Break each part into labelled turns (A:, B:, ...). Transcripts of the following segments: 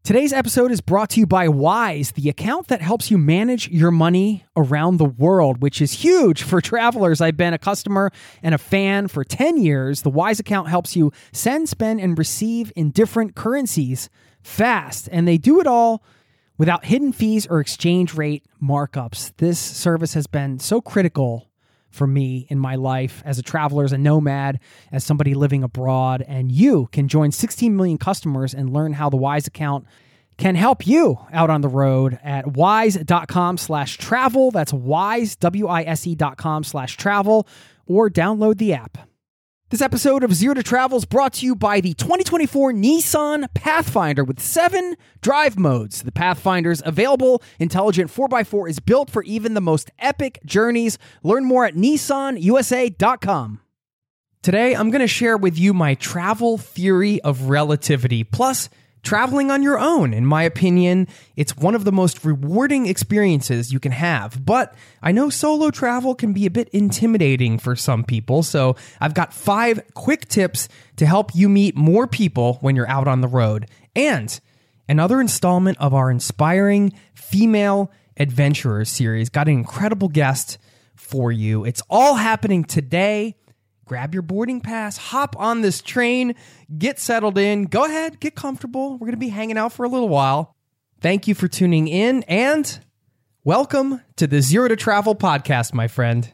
A: Today's episode is brought to you by Wise, the account that helps you manage your money around the world, which is huge for travelers. I've been a customer and a fan for 10 years. The Wise account helps you send, spend, and receive in different currencies fast, and they do it all without hidden fees or exchange rate markups. This service has been so critical for me in my life as a traveler, as a nomad, as somebody living abroad. And you can join 16 million customers and learn how the Wise account can help you out on the road at wise.com/travel. That's wise, wise.com/travel, or download the app. This episode of Zero to Travel is brought to you by the 2024 Nissan Pathfinder with 7 drive modes. The Pathfinder's available intelligent 4x4 is built for even the most epic journeys. Learn more at nissanusa.com. Today, I'm going to share with you my travel theory of relativity, plus traveling on your own. In my opinion, it's one of the most rewarding experiences you can have. But I know solo travel can be a bit intimidating for some people, so I've got 5 quick tips to help you meet more people when you're out on the road. And another installment of our Inspiring Female Adventurers series. Got an incredible guest for you. It's all happening today. Grab your boarding pass, hop on this train, get settled in. Go ahead, get comfortable. We're going to be hanging out for a little while. Thank you for tuning in, and welcome to the Zero to Travel podcast, my friend.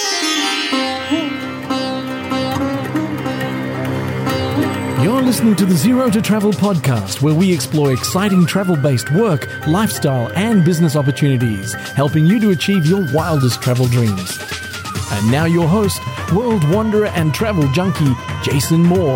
B: You're listening to the Zero to Travel podcast, where we explore exciting travel-based work, lifestyle, and business opportunities, helping you to achieve your wildest travel dreams. And now your host, world wanderer and travel junkie, Jason Moore.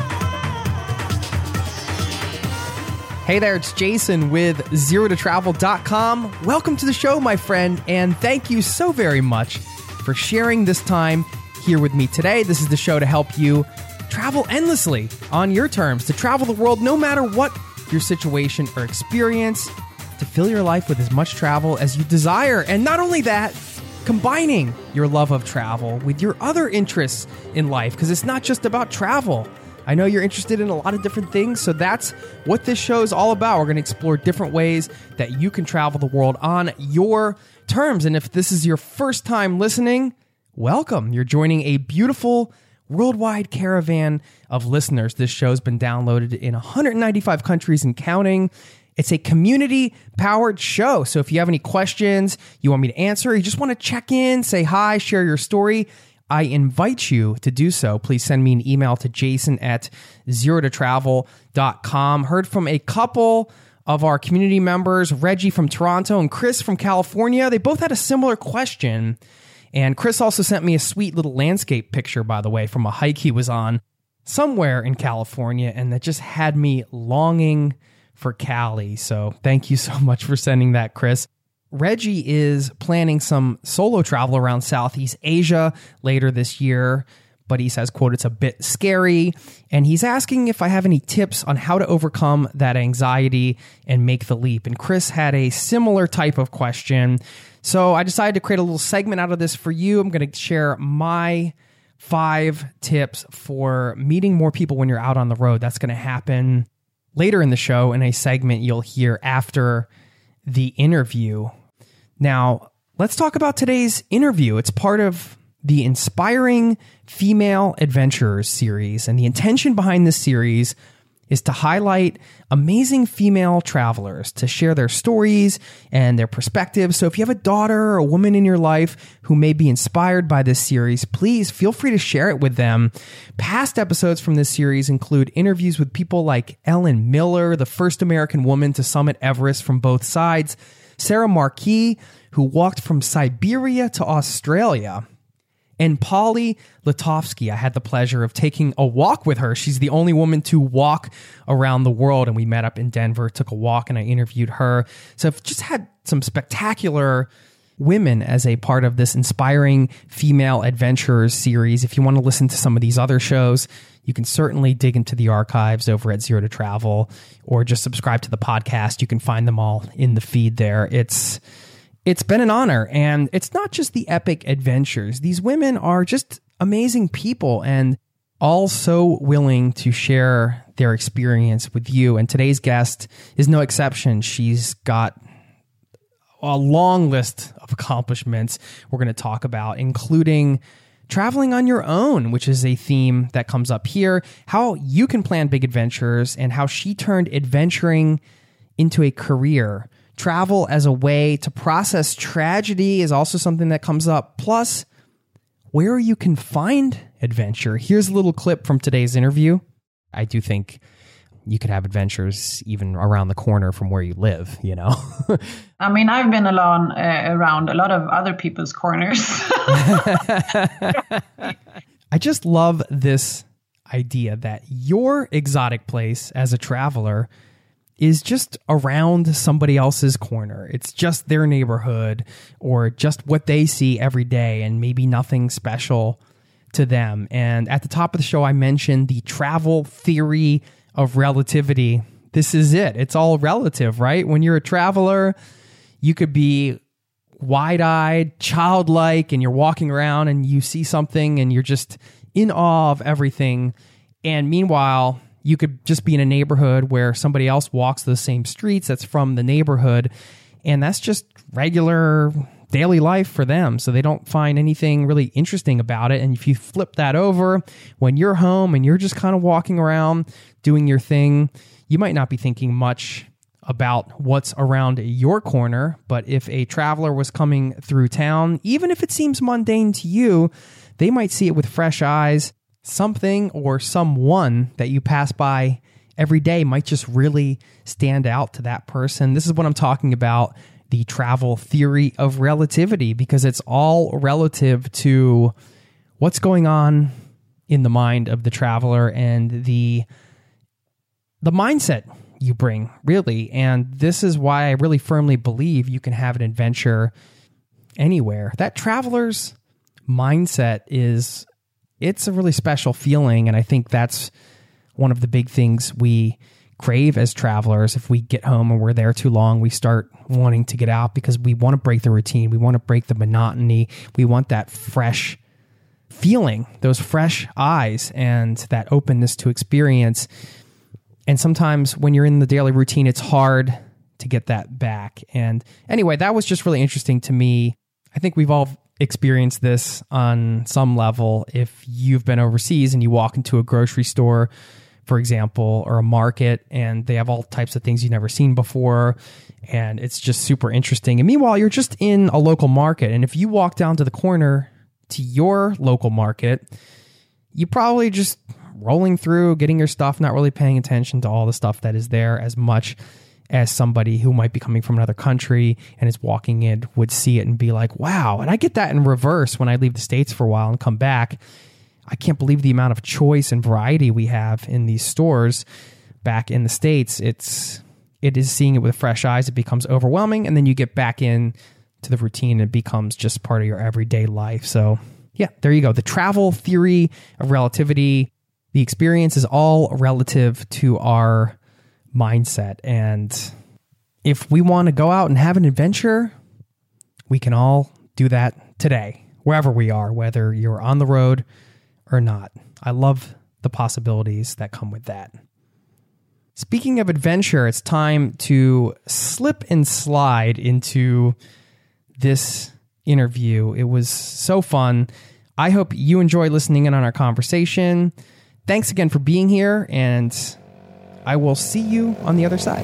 A: Hey there, it's Jason with ZeroToTravel.com. Welcome to the show, my friend, and thank you so very much for sharing this time here with me today. This is the show to help you travel endlessly on your terms, to travel the world no matter what your situation or experience, to fill your life with as much travel as you desire. And not only that, combining your love of travel with your other interests in life, because it's not just about travel. I know you're interested in a lot of different things, so that's what this show is all about. We're going to explore different ways that you can travel the world on your terms. And if this is your first time listening, welcome. You're joining a beautiful worldwide caravan of listeners. This show's been downloaded in 195 countries and counting. It's a community-powered show, so if you have any questions you want me to answer, you just want to check in, say hi, share your story, I invite you to do so. Please send me an email to jason@zerototravel.com. Heard from a couple of our community members, Reggie from Toronto and Chris from California. They both had a similar question, and Chris also sent me a sweet little landscape picture, by the way, from a hike he was on somewhere in California, and that just had me longing for Cali. So thank you so much for sending that, Chris. Reggie is planning some solo travel around Southeast Asia later this year, but he says, quote, it's a bit scary. And he's asking if I have any tips on how to overcome that anxiety and make the leap. And Chris had a similar type of question. So I decided to create a little segment out of this for you. I'm going to share my 5 tips for meeting more people when you're out on the road. That's going to happen later in the show in a segment you'll hear after the interview. Now, let's talk about today's interview. It's part of the Inspiring Female Adventurers series, and the intention behind this series is to highlight amazing female travelers, to share their stories and their perspectives. So if you have a daughter or a woman in your life who may be inspired by this series, please feel free to share it with them. Past episodes from this series include interviews with people like Ellen Miller, the first American woman to summit Everest from both sides, Sarah Marquis, who walked from Siberia to Australia, and Polly Litovsky. I had the pleasure of taking a walk with her. She's the only woman to walk around the world, and we met up in Denver, took a walk, and I interviewed her. So I've just had some spectacular women as a part of this Inspiring Female Adventurers series. If you want to listen to some of these other shows, you can certainly dig into the archives over at Zero to Travel, or just subscribe to the podcast. You can find them all in the feed there. It's been an honor, and it's not just the epic adventures. These women are just amazing people, and all so willing to share their experience with you. And today's guest is no exception. She's got a long list of accomplishments we're going to talk about, including traveling on your own, which is a theme that comes up here, how you can plan big adventures, and how she turned adventuring into a career. Travel as a way to process tragedy is also something that comes up. Plus, where you can find adventure. Here's a little clip from today's interview. I do think you could have adventures even around the corner from where you live, you know?
C: I mean, I've been around a lot of other people's corners.
A: I just love this idea that your exotic place as a traveler is just around somebody else's corner. It's just their neighborhood or just what they see every day and maybe nothing special to them. And at the top of the show, I mentioned the travel theory of relativity. This is it. It's all relative, right? When you're a traveler, you could be wide-eyed, childlike, and you're walking around and you see something and you're just in awe of everything. And meanwhile, you could just be in a neighborhood where somebody else walks the same streets that's from the neighborhood, and that's just regular daily life for them. So they don't find anything really interesting about it. And if you flip that over, when you're home and you're just kind of walking around doing your thing, you might not be thinking much about what's around your corner. But if a traveler was coming through town, even if it seems mundane to you, they might see it with fresh eyes. Something or someone that you pass by every day might just really stand out to that person. This is what I'm talking about, the travel theory of relativity, because it's all relative to what's going on in the mind of the traveler and the mindset you bring, really. And this is why I really firmly believe you can have an adventure anywhere. That traveler's mindset it's a really special feeling, and I think that's one of the big things we crave as travelers. If we get home and we're there too long, we start wanting to get out because we want to break the routine. We want to break the monotony. We want that fresh feeling, those fresh eyes, and that openness to experience. And sometimes when you're in the daily routine, it's hard to get that back. And anyway, that was just really interesting to me. I think we've all experienced this on some level. If you've been overseas and you walk into a grocery store, for example, or a market, and they have all types of things you've never seen before, and it's just super interesting. And meanwhile, you're just in a local market, and if you walk down to the corner to your local market, you probably just rolling through, getting your stuff, not really paying attention to all the stuff that is there as much as somebody who might be coming from another country and is walking in would see it and be like, wow. And I get that in reverse when I leave the States for a while and come back. I can't believe the amount of choice and variety we have in these stores back in the States. It is seeing it with fresh eyes. It becomes overwhelming. And then you get back in to the routine. And it becomes just part of your everyday life. So yeah, there you go. The travel theory of relativity. The experience is all relative to our mindset. And if we want to go out and have an adventure, we can all do that today, wherever we are, whether you're on the road or not. I love the possibilities that come with that. Speaking of adventure, it's time to slip and slide into this interview. It was so fun. I hope you enjoy listening in on our conversation. Thanks again for being here, and I will see you on the other side.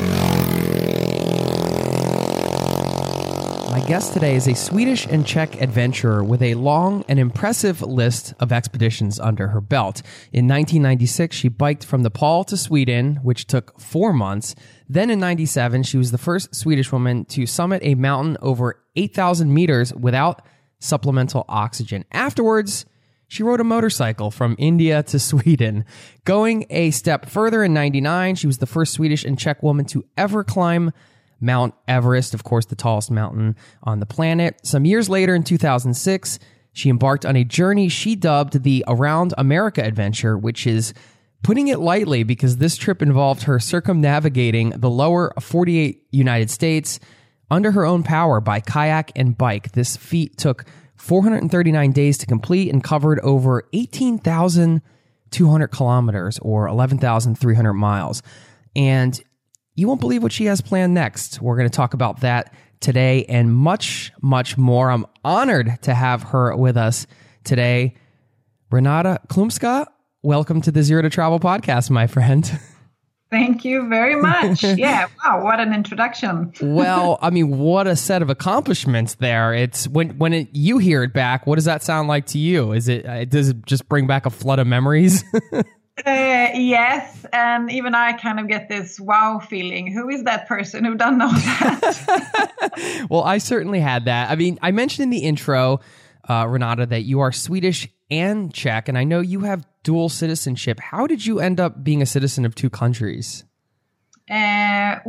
A: My guest today is a Swedish and Czech adventurer with a long and impressive list of expeditions under her belt. In 1996, she biked from Nepal to Sweden, which took 4 months. Then in 97, she was the first Swedish woman to summit a mountain over 8,000 meters without supplemental oxygen. Afterwards, she rode a motorcycle from India to Sweden. Going a step further in 99, she was the first Swedish and Czech woman to ever climb Mount Everest, of course, the tallest mountain on the planet. Some years later, in 2006, she embarked on a journey she dubbed the Around America Adventure, which is putting it lightly because this trip involved her circumnavigating the lower 48 United States under her own power by kayak and bike. This feat took 439 days to complete and covered over 18,000 200 kilometers or 11,300 miles. And you won't believe what she has planned next. We're going to talk about that today and much, much more. I'm honored to have her with us today. Renata Klumska, welcome to the Zero to Travel podcast, my friend.
C: Thank you very much. Yeah, wow, what an introduction.
A: Well, I mean, what a set of accomplishments there. It's when you hear it back, what does that sound like to you? Does it just bring back a flood of memories?
C: Yes, and even I kind of get this wow feeling. Who is that person who done all that?
A: Well, I certainly had that. I mean, I mentioned in the intro, Renata, that you are Swedish and Czech, and I know you have dual citizenship. How did you end up being a citizen of two countries?
C: I'm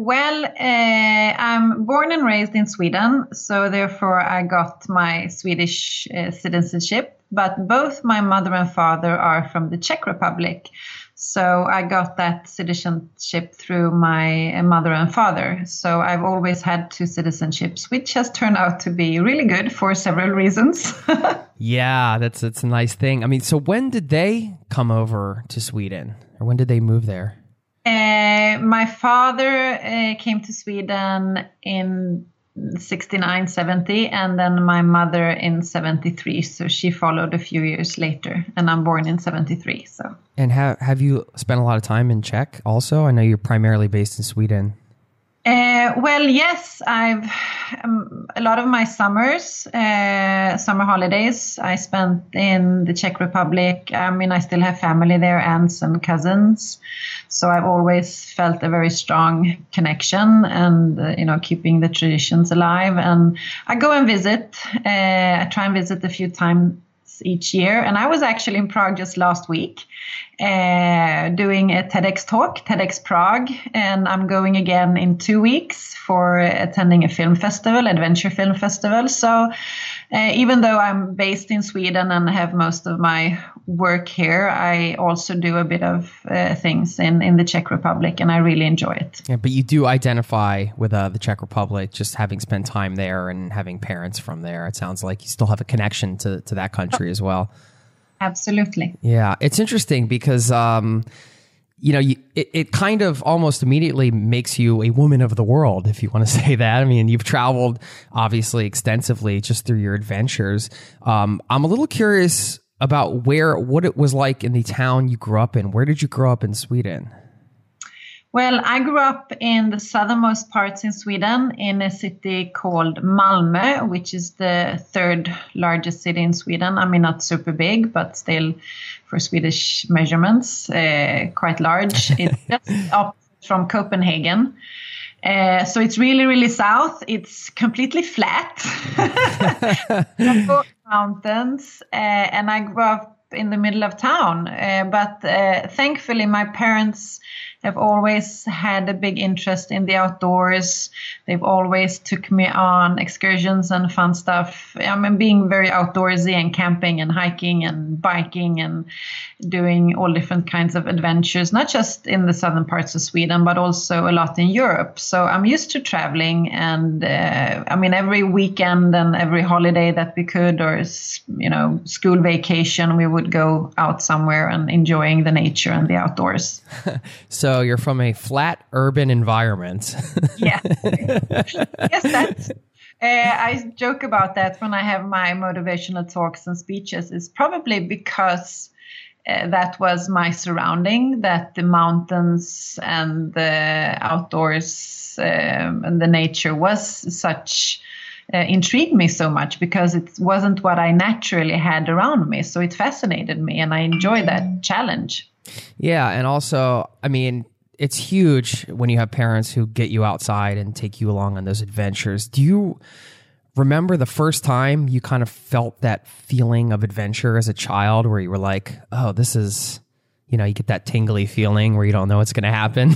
C: born and raised in Sweden, so therefore I got my Swedish citizenship. But both my mother and father are from the Czech Republic. So I got that citizenship through my mother and father. So I've always had two citizenships, which has turned out to be really good for several reasons.
A: Yeah, that's a nice thing. I mean, so when did they come over to Sweden, or when did they move there?
C: My father came to Sweden in 69, 70, and then my mother in 73. So she followed a few years later, and I'm born in 73. So.
A: And have you spent a lot of time in Czech also? I know you're primarily based in Sweden.
C: Well, yes, I've a lot of my summer holidays I spent in the Czech Republic. I mean, I still have family there, aunts and cousins. So I've always felt a very strong connection and, keeping the traditions alive. And I go and visit. I try and visit a few times each year. And I was actually in Prague just last week doing a TEDx talk, TEDx Prague. And I'm going again in 2 weeks for attending a film festival, adventure film festival. So even though I'm based in Sweden and have most of my work here, I also do a bit of things in the Czech Republic, and I really enjoy it.
A: Yeah, but you do identify with the Czech Republic, just having spent time there and having parents from there. It sounds like you still have a connection to that country as well.
C: Absolutely.
A: Yeah, it's interesting because it kind of almost immediately makes you a woman of the world, if you want to say that. I mean, you've traveled obviously extensively just through your adventures. I'm a little curious about what it was like in the town you grew up in. Where did you grow up in Sweden?
C: Well, I grew up in the southernmost parts in Sweden in a city called Malmö, which is the third largest city in Sweden. I mean, not super big, but still for Swedish measurements, quite large. It's just up from Copenhagen. So it's really, really south. It's completely flat. Mountains. And I grew up in the middle of town. But thankfully, my parents have always had a big interest in the outdoors. They've always took me on excursions and fun stuff. I mean, being very outdoorsy and camping and hiking and biking and doing all different kinds of adventures, not just in the southern parts of Sweden, but also a lot in Europe. So I'm used to traveling, and every weekend and every holiday that we could, or school vacation, we would go out somewhere and enjoying the nature and the outdoors.
A: So you're from a flat urban environment.
C: Yeah. Yes, that's. I joke about that when I have my motivational talks and speeches. It's probably because that was my surrounding, that the mountains and the outdoors and the nature was such intrigued me so much, because it wasn't what I naturally had around me. So it fascinated me, and I enjoyed that challenge.
A: Yeah, and also, I mean, it's huge when you have parents who get you outside and take you along on those adventures. Do you remember the first time you kind of felt that feeling of adventure as a child, where you were like, oh, this is, you get that tingly feeling where you don't know what's going to happen?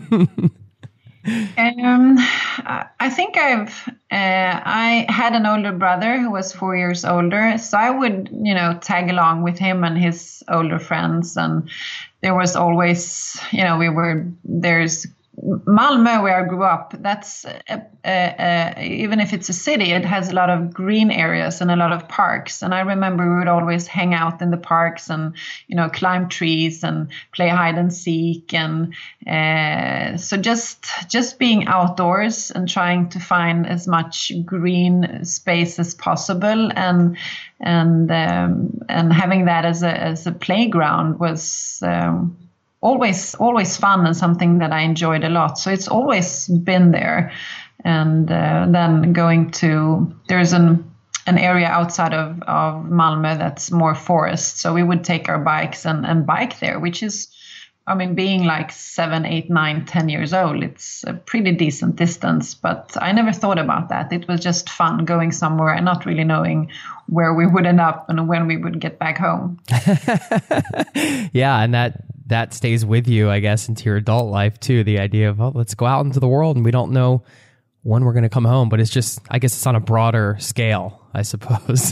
C: I think I had an older brother who was 4 years older, so I would, tag along with him and his older friends, and there was always, there's Malmö, where I grew up. That's even if it's a city, it has a lot of green areas and a lot of parks. And I remember we would always hang out in the parks and, climb trees and play hide and seek. And so just being outdoors and trying to find as much green space as possible, and having that as a playground was always fun and something that I enjoyed a lot. So it's always been there. And then there's an area outside of Malmö that's more forest. So we would take our bikes and bike there, which is, being like 7, 8, 9, 10 years old, it's a pretty decent distance. But I never thought about that. It was just fun going somewhere and not really knowing where we would end up and when we would get back home.
A: Yeah, and that stays with you, I guess, into your adult life too. The idea of, let's go out into the world and we don't know when we're going to come home, but it's just, I guess it's on a broader scale, I suppose.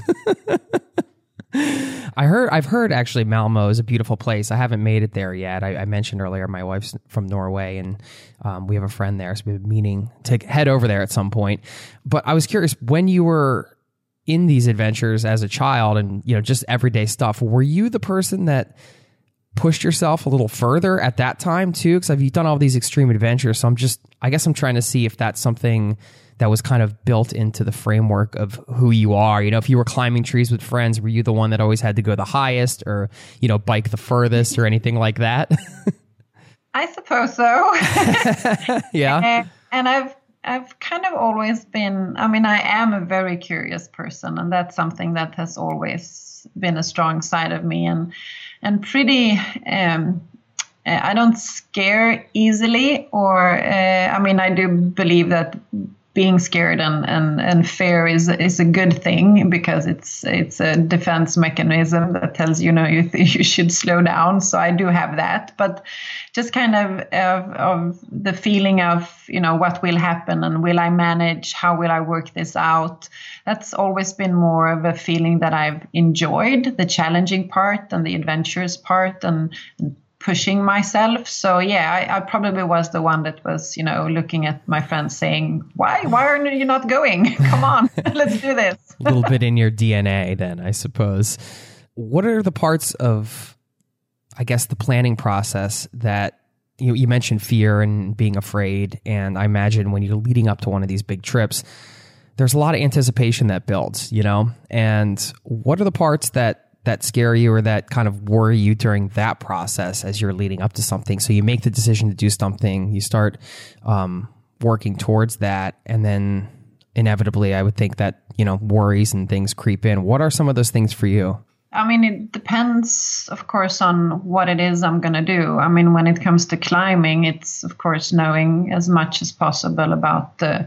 A: I've heard actually Malmö is a beautiful place. I haven't made it there yet. I mentioned earlier my wife's from Norway, and we have a friend there, so we've been meaning to head over there at some point. But I was curious, when you were in these adventures as a child and just everyday stuff, were you the person that pushed yourself a little further at that time too? Because you've done all these extreme adventures, so I guess I'm trying to see if that's something that was kind of built into the framework of who you are. If you were climbing trees with friends, were you the one that always had to go the highest, or bike the furthest, or anything like that?
C: I suppose so.
A: Yeah.
C: And I've kind of always been, I am a very curious person, and that's something that has always been a strong side of me, and pretty, I don't scare easily, or, I do believe that being scared and fear is a good thing, because it's a defense mechanism that tells you should slow down. So I do have that, but just kind of the feeling of what will happen and will I manage, how will I work this out. That's always been more of a feeling that I've enjoyed, the challenging part and the adventurous part and pushing myself. So yeah, I probably was the one that was, looking at my friends saying, why are you not going? Come on, let's do this.
A: A little bit in your DNA then, I suppose. What are the parts of, I guess, the planning process that you mentioned fear and being afraid. And I imagine when you're leading up to one of these big trips, there's a lot of anticipation that builds, and what are the parts that scare you or that kind of worry you during that process as you're leading up to something? So you make the decision to do something, you start working towards that, and then inevitably I would think that, worries and things creep in. What are some of those things for you?
C: It depends, of course, on what it is I'm going to do. When it comes to climbing, it's, of course, knowing as much as possible about the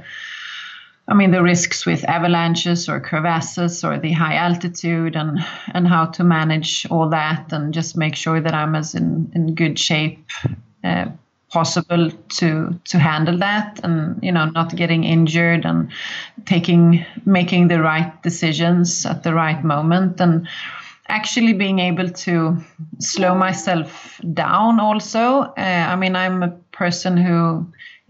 C: risks with avalanches or crevasses or the high altitude and how to manage all that, and just make sure that I'm as in good shape possible to handle that, and not getting injured, and making the right decisions at the right moment, and actually being able to slow myself down also. I'm a person who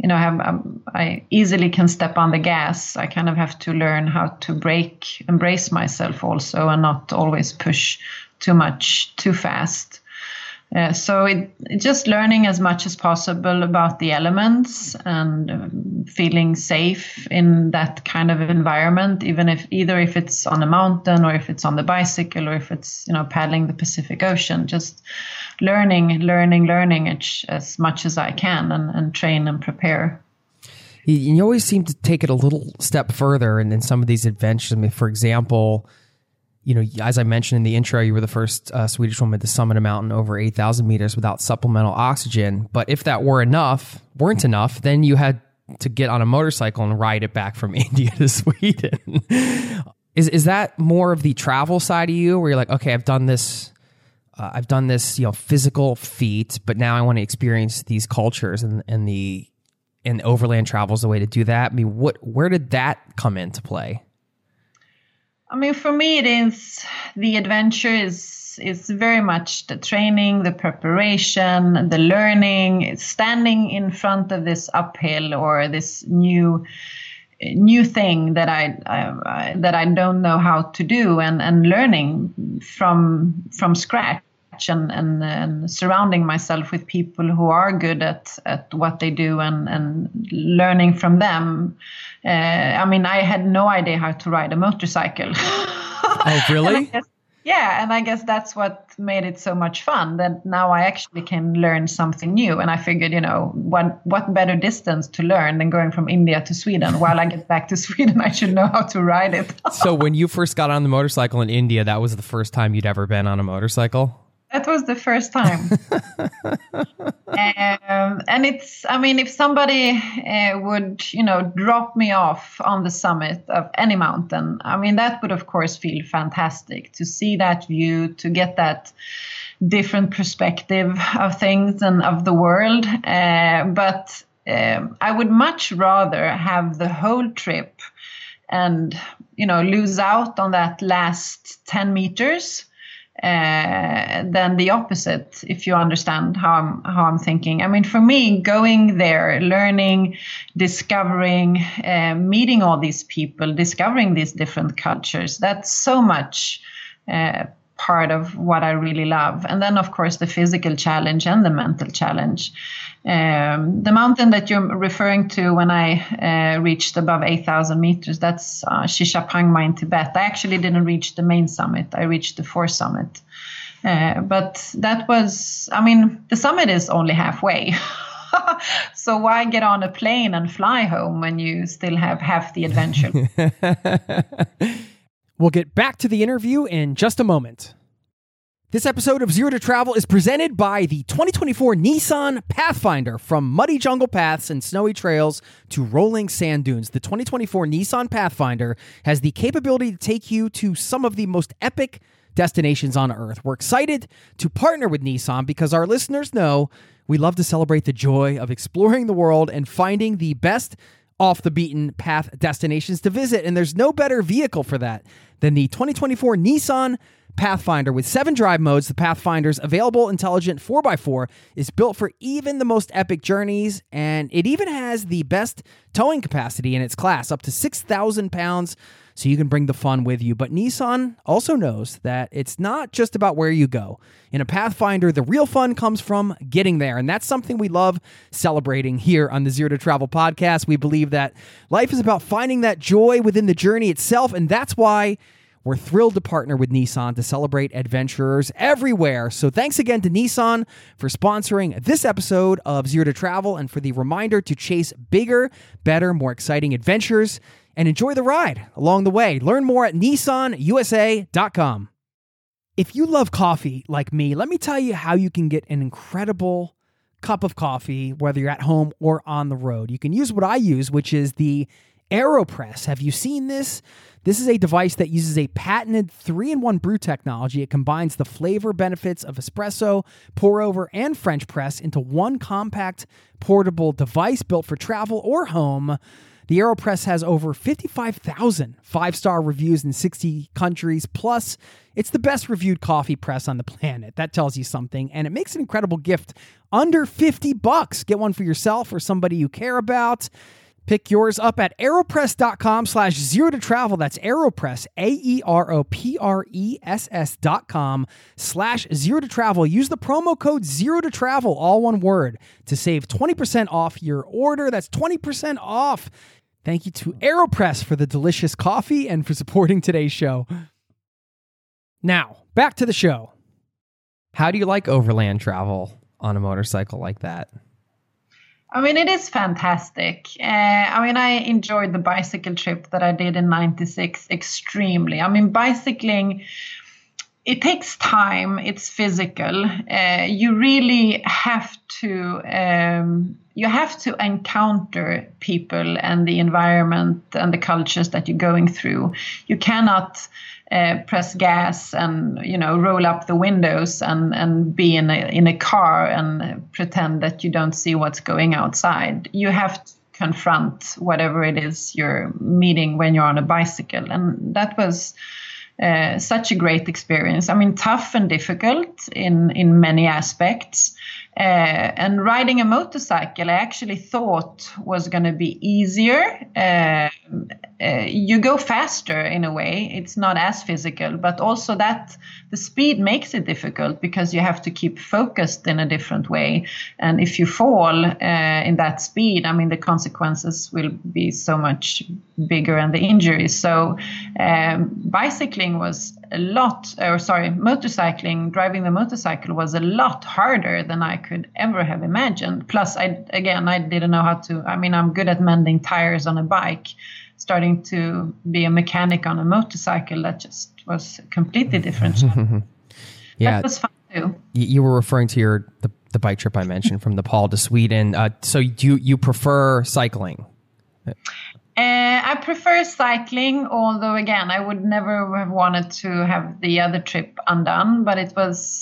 C: I easily can step on the gas. I kind of have to learn how to embrace myself also, and not always push too much, too fast. So just learning as much as possible about the elements and feeling safe in that kind of environment, either if it's on a mountain or if it's on the bicycle or if it's, paddling the Pacific Ocean, just learning as much as I can and train and prepare.
A: You always seem to take it a little step further in some of these adventures. For example, as I mentioned in the intro, you were the first Swedish woman to summit a mountain over 8,000 meters without supplemental oxygen. But if that weren't enough, then you had to get on a motorcycle and ride it back from India to Sweden. Is that more of the travel side of you, where you're like, okay, I've done this, physical feat, but now I want to experience these cultures, and overland travel is the way to do that? Where did that come into play?
C: For me, it is the adventure is very much the training, the preparation, the learning, standing in front of this uphill or this new new thing that I don't know how to do, and learning from scratch. And surrounding myself with people who are good at what they do, and learning from them. I mean, I had no idea how to ride a motorcycle.
A: Oh, really?
C: And I guess that's what made it so much fun, that now I actually can learn something new. And I figured, what better distance to learn than going from India to Sweden? While I get back to Sweden, I should know how to ride it.
A: So when you first got on the motorcycle in India, that was the first time you'd ever been on a motorcycle?
C: That was the first time. And it's, I mean, if somebody would, drop me off on the summit of any mountain, I mean, that would, of course, feel fantastic to see that view, to get that different perspective of things and of the world. But I would much rather have the whole trip and, lose out on that last 10 meters. Than the opposite, if you understand how I'm thinking. I mean, for me, going there, learning, discovering, meeting all these people, discovering these different cultures, that's so much part of what I really love. And then, of course, the physical challenge and the mental challenge. The mountain that you're referring to when I reached above 8,000 meters, that's Shishapangma in Tibet. I actually didn't reach the main summit. I reached the foresummit. But that was, I mean, the summit is only halfway. So why get on a plane and fly home when you still have half the adventure?
A: We'll get back to the interview in just a moment. This episode of Zero to Travel is presented by the 2024 Nissan Pathfinder. From muddy jungle paths and snowy trails to rolling sand dunes, the 2024 Nissan Pathfinder has the capability to take you to some of the most epic destinations on Earth. We're excited to partner with Nissan because our listeners know we love to celebrate the joy of exploring the world and finding the best off the beaten path destinations to visit. And there's no better vehicle for that than the 2024 Nissan Pathfinder. With 7 drive modes, the Pathfinder's available intelligent 4x4 is built for even the most epic journeys, and it even has the best towing capacity in its class, up to 6,000 pounds, so you can bring the fun with you. But Nissan also knows that it's not just about where you go. In a Pathfinder, the real fun comes from getting there, and that's something we love celebrating here on the Zero to Travel podcast. We believe that life is about finding that joy within the journey itself, and that's why we're thrilled to partner with Nissan to celebrate adventurers everywhere. So thanks again to Nissan for sponsoring this episode of Zero to Travel, and for the reminder to chase bigger, better, more exciting adventures and enjoy the ride along the way. Learn more at nissanusa.com. If you love coffee like me, let me tell you how you can get an incredible cup of coffee, whether you're at home or on the road. You can use what I use, which is the AeroPress. Have you seen this? This is a device that uses a patented 3-in-1 brew technology. It combines the flavor benefits of espresso, pour over, and French press into one compact, portable device built for travel or home. The AeroPress has over 55,000 5-star reviews in 60 countries. Plus, it's the best reviewed coffee press on the planet. That tells you something. And it makes an incredible gift under $50. Get one for yourself or somebody you care about. Pick yours up at aeropress.com/zero to travel. That's AeroPress, AeroPress.com/zero to travel. Use the promo code 0 to travel, all one word, to save 20% off your order. That's 20% off. Thank you to AeroPress for the delicious coffee and for supporting today's show. Now, back to the show. How do you like overland travel on a motorcycle like that?
C: I mean, it is fantastic. I enjoyed the bicycle trip that I did in '96 extremely. I mean, bicycling, it takes time. It's physical. You really have to encounter people and the environment and the cultures that you're going through. You cannot press gas and roll up the windows and be in a car and pretend that you don't see what's going outside. You have to confront whatever it is you're meeting when you're on a bicycle, and that was such a great experience. I mean, tough and difficult in many aspects, And riding a motorcycle, I actually thought was going to be easier. You go faster in a way. It's not as physical, but also that the speed makes it difficult because you have to keep focused in a different way. And if you fall in that speed, I mean, the consequences will be so much bigger and the injuries. So bicycling was motorcycling, driving the motorcycle was a lot harder than I could ever have imagined. Plus, I didn't know how to, I mean, I'm good at mending tires on a bike. Starting to be a mechanic on a motorcycle, that just was completely different.
A: Yeah.
C: That was fun too.
A: You were referring to the bike trip I mentioned from Nepal to Sweden. So you prefer cycling?
C: I prefer cycling, although again, I would never have wanted to have the other trip undone. But I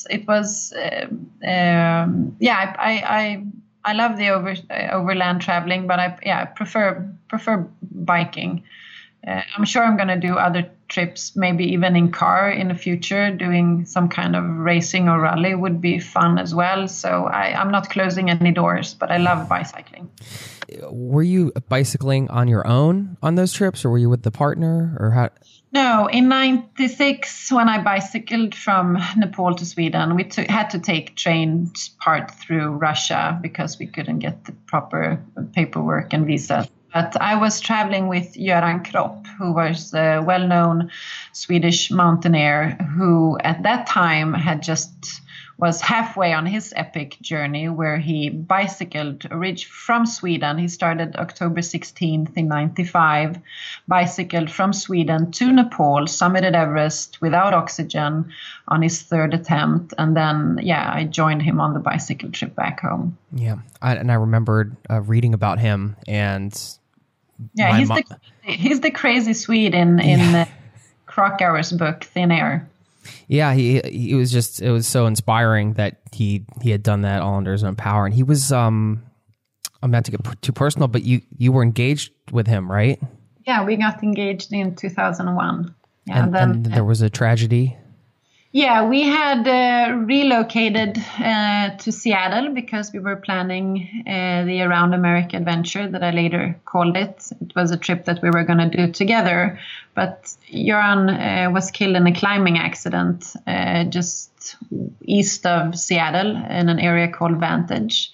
C: love the overland traveling, but I prefer biking. I'm sure I'm going to do other trips, maybe even in car in the future. Doing some kind of racing or rally would be fun as well. So I'm not closing any doors, but I love bicycling.
A: Were you bicycling on your own on those trips, or were you with the partner, or how?
C: No, in 96, when I bicycled from Nepal to Sweden, we had to take train part through Russia because we couldn't get the proper paperwork and visa. But I was traveling with Göran Kropp, who was a well-known Swedish mountaineer who at that time was halfway on his epic journey where he bicycled from Sweden. He started October 16th in 95, bicycled from Sweden to Nepal, summited Everest without oxygen on his third attempt. And then, I joined him on the bicycle trip back home.
A: Yeah. I remembered reading about him and...
C: Yeah, he's the crazy Swede in Krakauer's book, Thin Air.
A: Yeah, he was just, it was so inspiring that he had done that all under his own power. And he was, I'm not to get too personal, but you were engaged with him, right?
C: Yeah, we got engaged in 2001. Yeah,
A: and there was a tragedy.
C: Yeah, we had relocated to Seattle because we were planning the Around America adventure that I later called it. It was a trip that we were going to do together. But Göran was killed in a climbing accident just east of Seattle in an area called Vantage.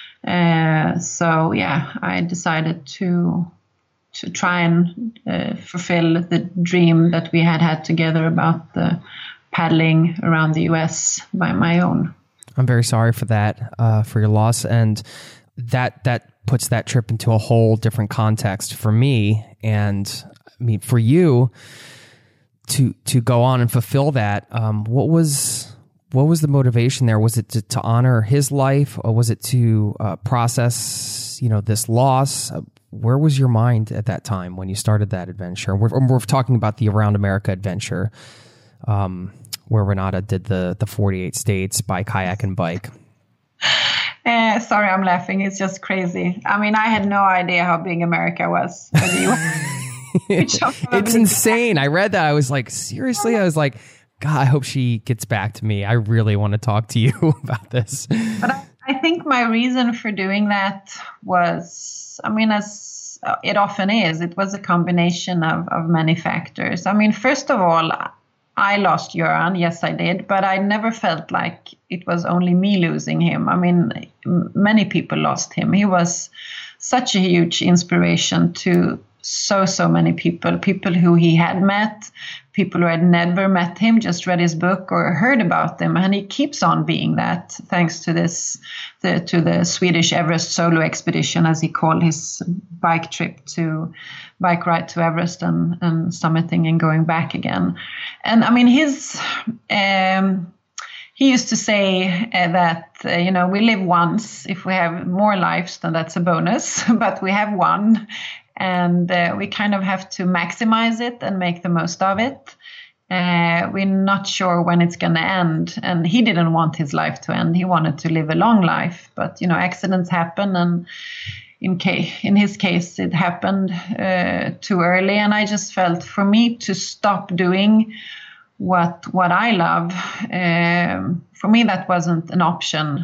C: I decided to try and fulfill the dream that we had together about the paddling around the U.S. by my own.
A: I'm very sorry for that, for your loss, and that puts that trip into a whole different context for me. And I mean, for you to go on and fulfill that, what was the motivation there? Was it to honor his life, or was it to process, this loss? Where was your mind at that time when you started that adventure? We're talking about the Around America adventure. Where Renata did the 48 states by kayak and bike.
C: Sorry, I'm laughing. It's just crazy. I mean, I had no idea how big America was.
A: It's insane. I read that. I was like, seriously? I was like, God, I hope she gets back to me. I really want to talk to you about this.
C: But I think my reason for doing that was, as it often is, it was a combination of many factors. I mean, first of all, I lost Göran, yes, I did, but I never felt like it was only me losing him. I mean, many people lost him. He was such a huge inspiration to so many people who he had met, people who had never met him, just read his book or heard about him. And he keeps on being that, thanks to the Swedish Everest solo expedition, as he called his bike ride to Everest and summiting and going back again. And I mean, he used to say that, we live once. If we have more lives, then that's a bonus, but we have one. And we kind of have to maximize it and make the most of it. We're not sure when it's going to end. And he didn't want his life to end. He wanted to live a long life. But, accidents happen. And in his case, it happened too early. And I just felt for me to stop doing what I love. For me, that wasn't an option.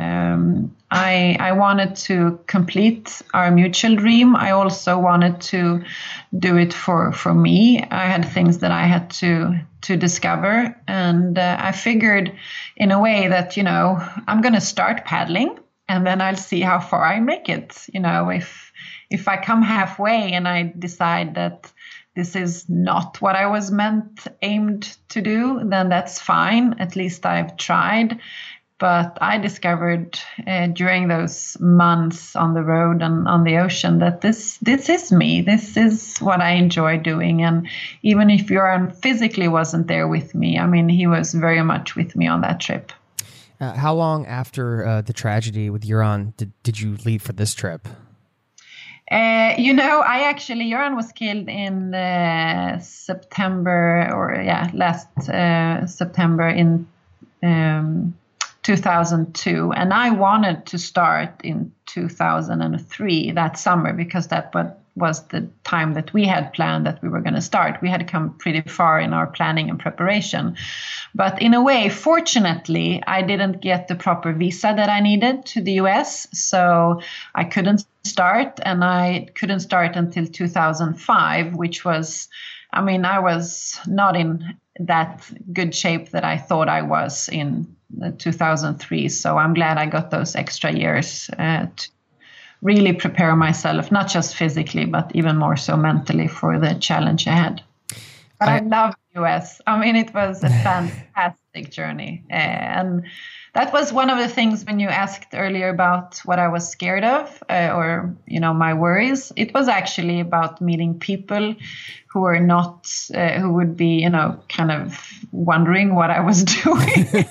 C: I wanted to complete our mutual dream. I also wanted to do it for me. I had things that I had to discover, and I figured in a way that, you know, I'm going to start paddling and then I'll see how far I make it. You know, if I come halfway and I decide that this is not what I was aimed to do, then that's fine. At least I've tried. But I discovered during those months on the road and on the ocean that this is me. This is what I enjoy doing. And even if Göran physically wasn't there with me, I mean, he was very much with me on that trip.
A: How long after the tragedy with Göran did you leave for this trip?
C: You know, Göran was killed in last September in 2002. And I wanted to start in 2003, that summer, because that was the time that we had planned that we were going to start. We had come pretty far in our planning and preparation. But in a way, fortunately, I didn't get the proper visa that I needed to the US. So I couldn't start, and I couldn't start until 2005, which was, I mean, I was not in that good shape that I thought I was in 2003. So I'm glad I got those extra years to really prepare myself, not just physically, but even more so mentally for the challenge ahead. But I love the US. I mean, it was a fantastic journey. And that was one of the things when you asked earlier about what I was scared of or, you know, my worries. It was actually about meeting people who were not, who would be, you know, kind of wondering what I was doing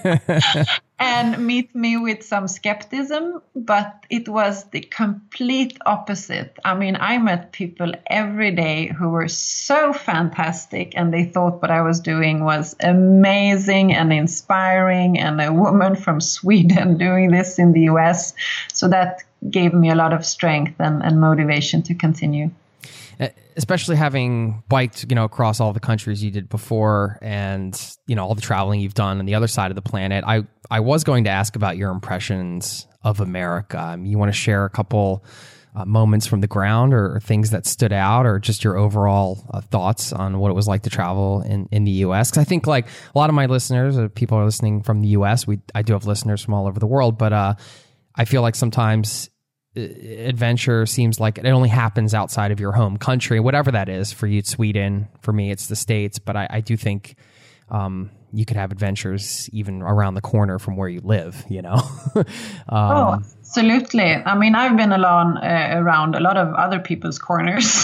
C: and meet me with some skepticism. But it was the complete opposite. I mean, I met people every day who were so fantastic, and they thought what I was doing was amazing and inspiring, and a woman from Sweden doing this in the US. So that gave me a lot of strength and motivation to continue.
A: Especially having biked, you know, across all the countries you did before, and, you know, all the traveling you've done on the other side of the planet. I was going to ask about your impressions of America. You want to share a couple moments from the ground or things that stood out, or just your overall thoughts on what it was like to travel in the US? Because I think, like, a lot of my listeners, people are listening from the US. I do have listeners from all over the world, but I feel like sometimes adventure seems like it only happens outside of your home country, whatever that is. For you, it's Sweden. For me, it's the States. But I do think you could have adventures even around the corner from where you live, you know?
C: Oh, absolutely. I mean, I've been around a lot of other people's corners.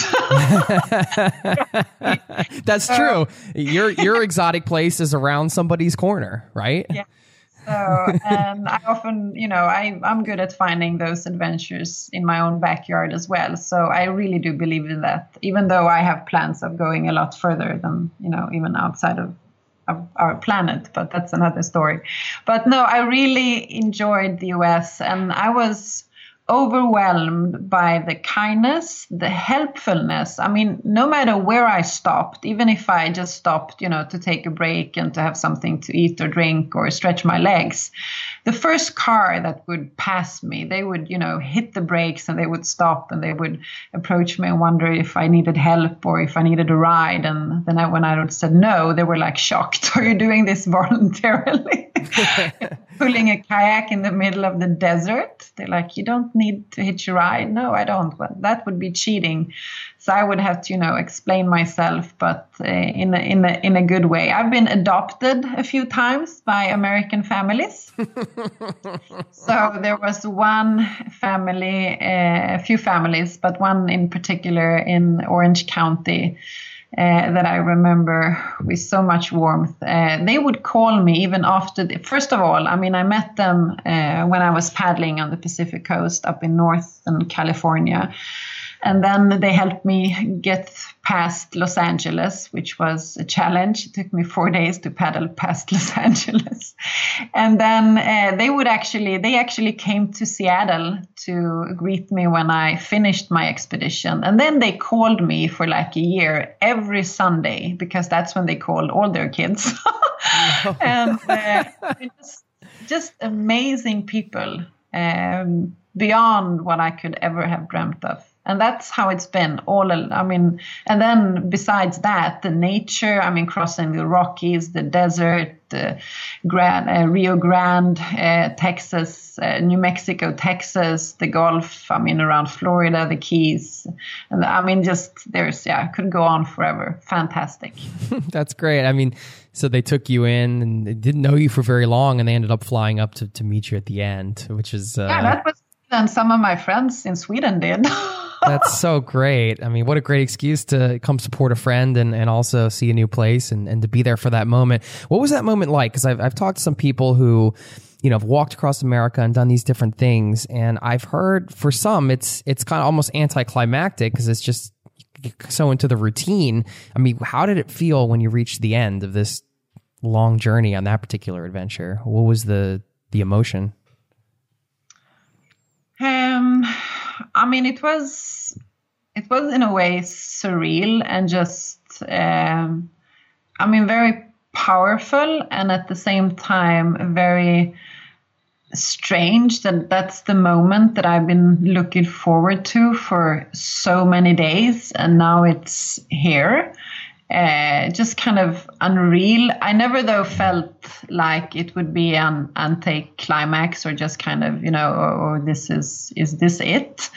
A: That's true. Your exotic place is around somebody's corner, right?
C: Yeah. So, and I often, you know, I'm good at finding those adventures in my own backyard as well. So I really do believe in that, even though I have plans of going a lot further than, you know, even outside of our planet, but that's another story. But no, I really enjoyed the US, and I was overwhelmed by the kindness, the helpfulness. I mean, no matter where I stopped, even if I just stopped, you know, to take a break and to have something to eat or drink or stretch my legs, the first car that would pass me, they would, you know, hit the brakes and they would stop and they would approach me and wonder if I needed help or if I needed a ride. And then when I said no, they were like shocked. Are you doing this voluntarily? Pulling a kayak in the middle of the desert. They're like, you don't need to hitch a ride. No, I don't. But that would be cheating. So I would have to, you know, explain myself, but in a good way. I've been adopted a few times by American families. So there was one family, a few families, but one in particular in Orange County that I remember with so much warmth. They would call me even after. First of all, I mean, I met them when I was paddling on the Pacific coast up in northern California. And then they helped me get past Los Angeles, which was a challenge. It took me 4 days to paddle past Los Angeles. And then they actually came to Seattle to greet me when I finished my expedition. And then they called me for like a year every Sunday, because that's when they called all their kids. And just amazing people, beyond what I could ever have dreamt of. And that's how it's been and then besides that, the nature, crossing the Rockies, the desert, Rio Grande, Texas, New Mexico, Texas, the Gulf, around Florida, the Keys. And I could go on forever. Fantastic.
A: That's great. So they took you in and they didn't know you for very long, and they ended up flying up to meet you at the end, which is...
C: that was, and some of my friends in Sweden did.
A: That's so great. What a great excuse to come support a friend and also see a new place and to be there for that moment. What was that moment like? Because I've talked to some people who, have walked across America and done these different things. And I've heard for some, it's kind of almost anticlimactic because it's just so into the routine. How did it feel when you reached the end of this long journey on that particular adventure? What was the emotion?
C: It was in a way surreal and just, very powerful, and at the same time very strange that's the moment that I've been looking forward to for so many days, and now it's here. Just kind of unreal. I never though felt like it would be an anticlimax or just kind of, or this is this it?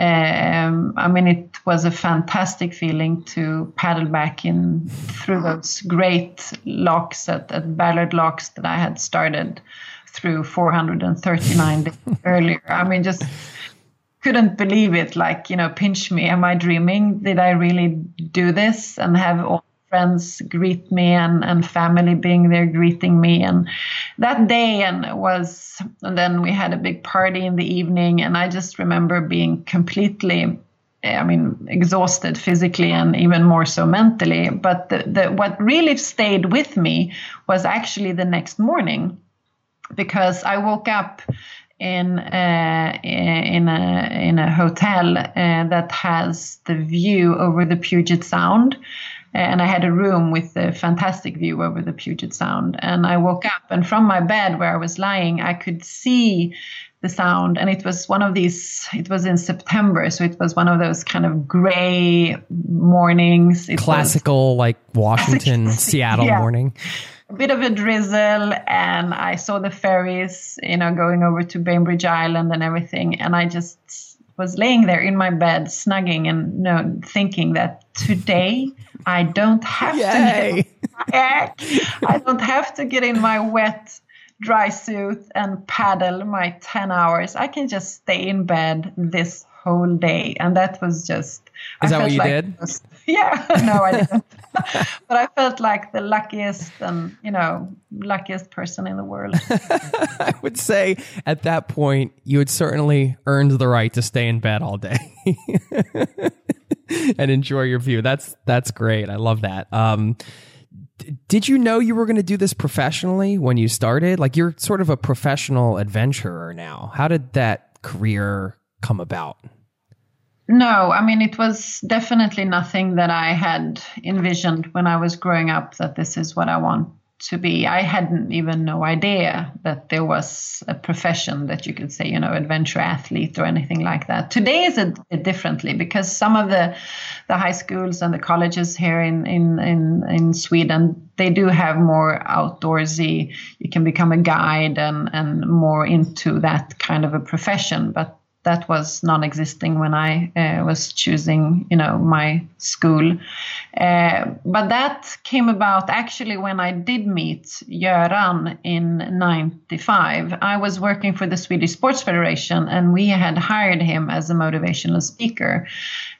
C: It was a fantastic feeling to paddle back through those great locks at Ballard Locks that I had started through 439 days earlier. Just couldn't believe it. Pinch me. Am I dreaming? Did I really do this? And have all friends greet me and family being there greeting me. And that day and then we had a big party in the evening. And I just remember being completely, exhausted physically and even more so mentally. But what really stayed with me was actually the next morning, because I woke up in a hotel that has the view over the Puget Sound, and I had a room with a fantastic view over the Puget Sound. And I woke up, and from my bed where I was lying, I could see the Sound, and it was one of these. It was in September, so it was one of those kind of gray mornings.
A: Classical, like Washington, Seattle morning.
C: A bit of a drizzle, and I saw the ferries, going over to Bainbridge Island and everything. And I just was laying there in my bed, snugging and thinking that today I don't have to I don't have to get in my wet, dry suit and paddle my 10 hours. I can just stay in bed this whole day. And that was just...
A: Is that what you did?
C: Yeah, no, I didn't. But I felt like the luckiest person in the world.
A: I would say at that point, you had certainly earned the right to stay in bed all day and enjoy your view. That's great. I love that. Did you know you were going to do this professionally when you started? Like, you're sort of a professional adventurer now. How did that career come about?
C: No, it was definitely nothing that I had envisioned when I was growing up, that this is what I want to be. I hadn't even no idea that there was a profession that you could say, adventure athlete or anything like that. Today is a bit differently, because some of the high schools and the colleges here in Sweden, they do have more outdoorsy. You can become a guide and more into that kind of a profession, but that was non-existing when I was choosing, my school. But that came about actually when I did meet Göran in 95. I was working for the Swedish Sports Federation, and we had hired him as a motivational speaker.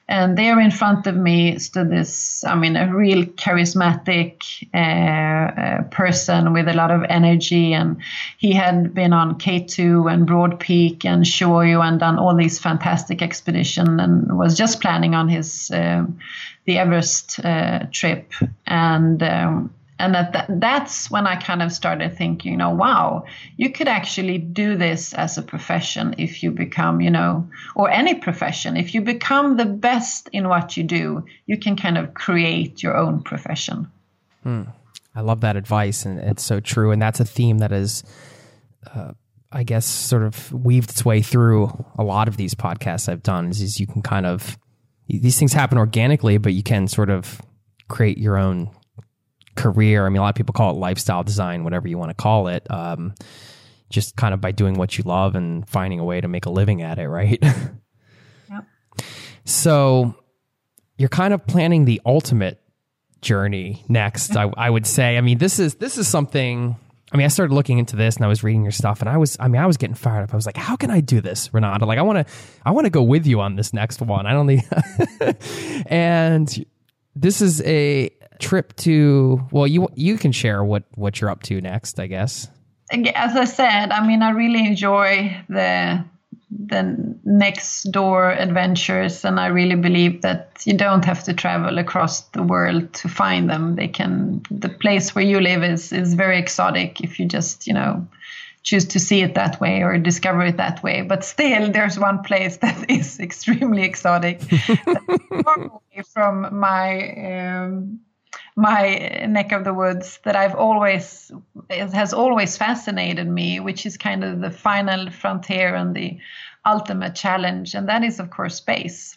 C: And there in front of me stood this, a real charismatic person with a lot of energy. And he had been on K2 and Broad Peak and Shoyu and done all these fantastic expeditions and was just planning on his the Everest trip. And that's when I kind of started thinking, wow, you could actually do this as a profession if you become, or any profession. If you become the best in what you do, you can kind of create your own profession.
A: I love that advice, and it's so true. And that's a theme that is, I guess, sort of weaved its way through a lot of these podcasts I've done, is you can kind of, these things happen organically, but you can sort of create your own career. A lot of people call it lifestyle design, whatever you want to call it, just kind of by doing what you love and finding a way to make a living at it, right?
C: Yep.
A: So you're kind of planning the ultimate journey next, I would say. This is something, I started looking into this and I was reading your stuff, and I was getting fired up. I was like, how can I do this, Renata? Like, I want to go with you on this next one. I don't think, and this is a trip to, well, you can share what you're up to next, I guess.
C: As I said, I really enjoy the next door adventures, and I really believe that you don't have to travel across the world to find them. The place where you live is very exotic if you just, choose to see it that way or discover it that way. But still, there's one place that is extremely exotic from my neck of the woods that it has always fascinated me, which is kind of the final frontier and the ultimate challenge. And that is, of course, space.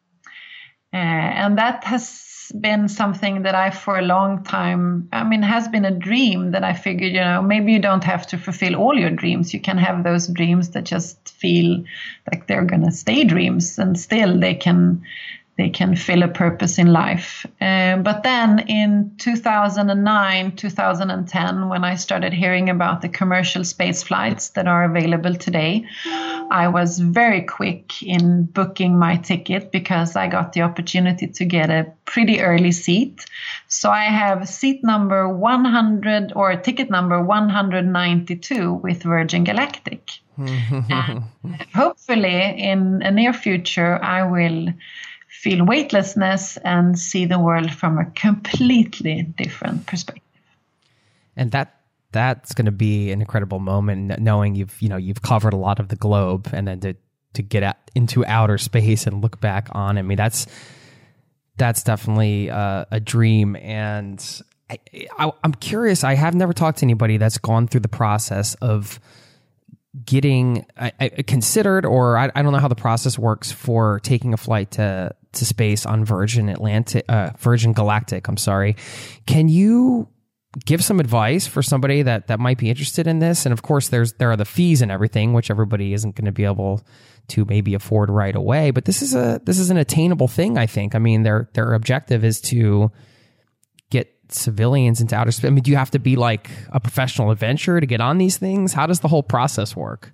C: And that has been something that I, for a long time, has been a dream that I figured, maybe you don't have to fulfill all your dreams. You can have those dreams that just feel like they're going to stay dreams, and still they can fill a purpose in life. But then in 2009, 2010, when I started hearing about the commercial space flights that are available today, I was very quick in booking my ticket because I got the opportunity to get a pretty early seat. So I have seat number 100 or ticket number 192 with Virgin Galactic. And hopefully in a near future, I will feel weightlessness and see the world from a completely different perspective.
A: And that's going to be an incredible moment, knowing you've covered a lot of the globe, and then to get into outer space and look back on it. That's definitely a dream. And I'm curious. I have never talked to anybody that's gone through the process of getting considered, or I don't know how the process works for taking a flight to space on Virgin Galactic. I'm sorry. Can you give some advice for somebody that might be interested in this? And of course, there are the fees and everything, which everybody isn't going to be able to maybe afford right away. But this is an attainable thing, I think. Their objective is to get civilians into outer space. Do you have to be like a professional adventurer to get on these things? How does the whole process work?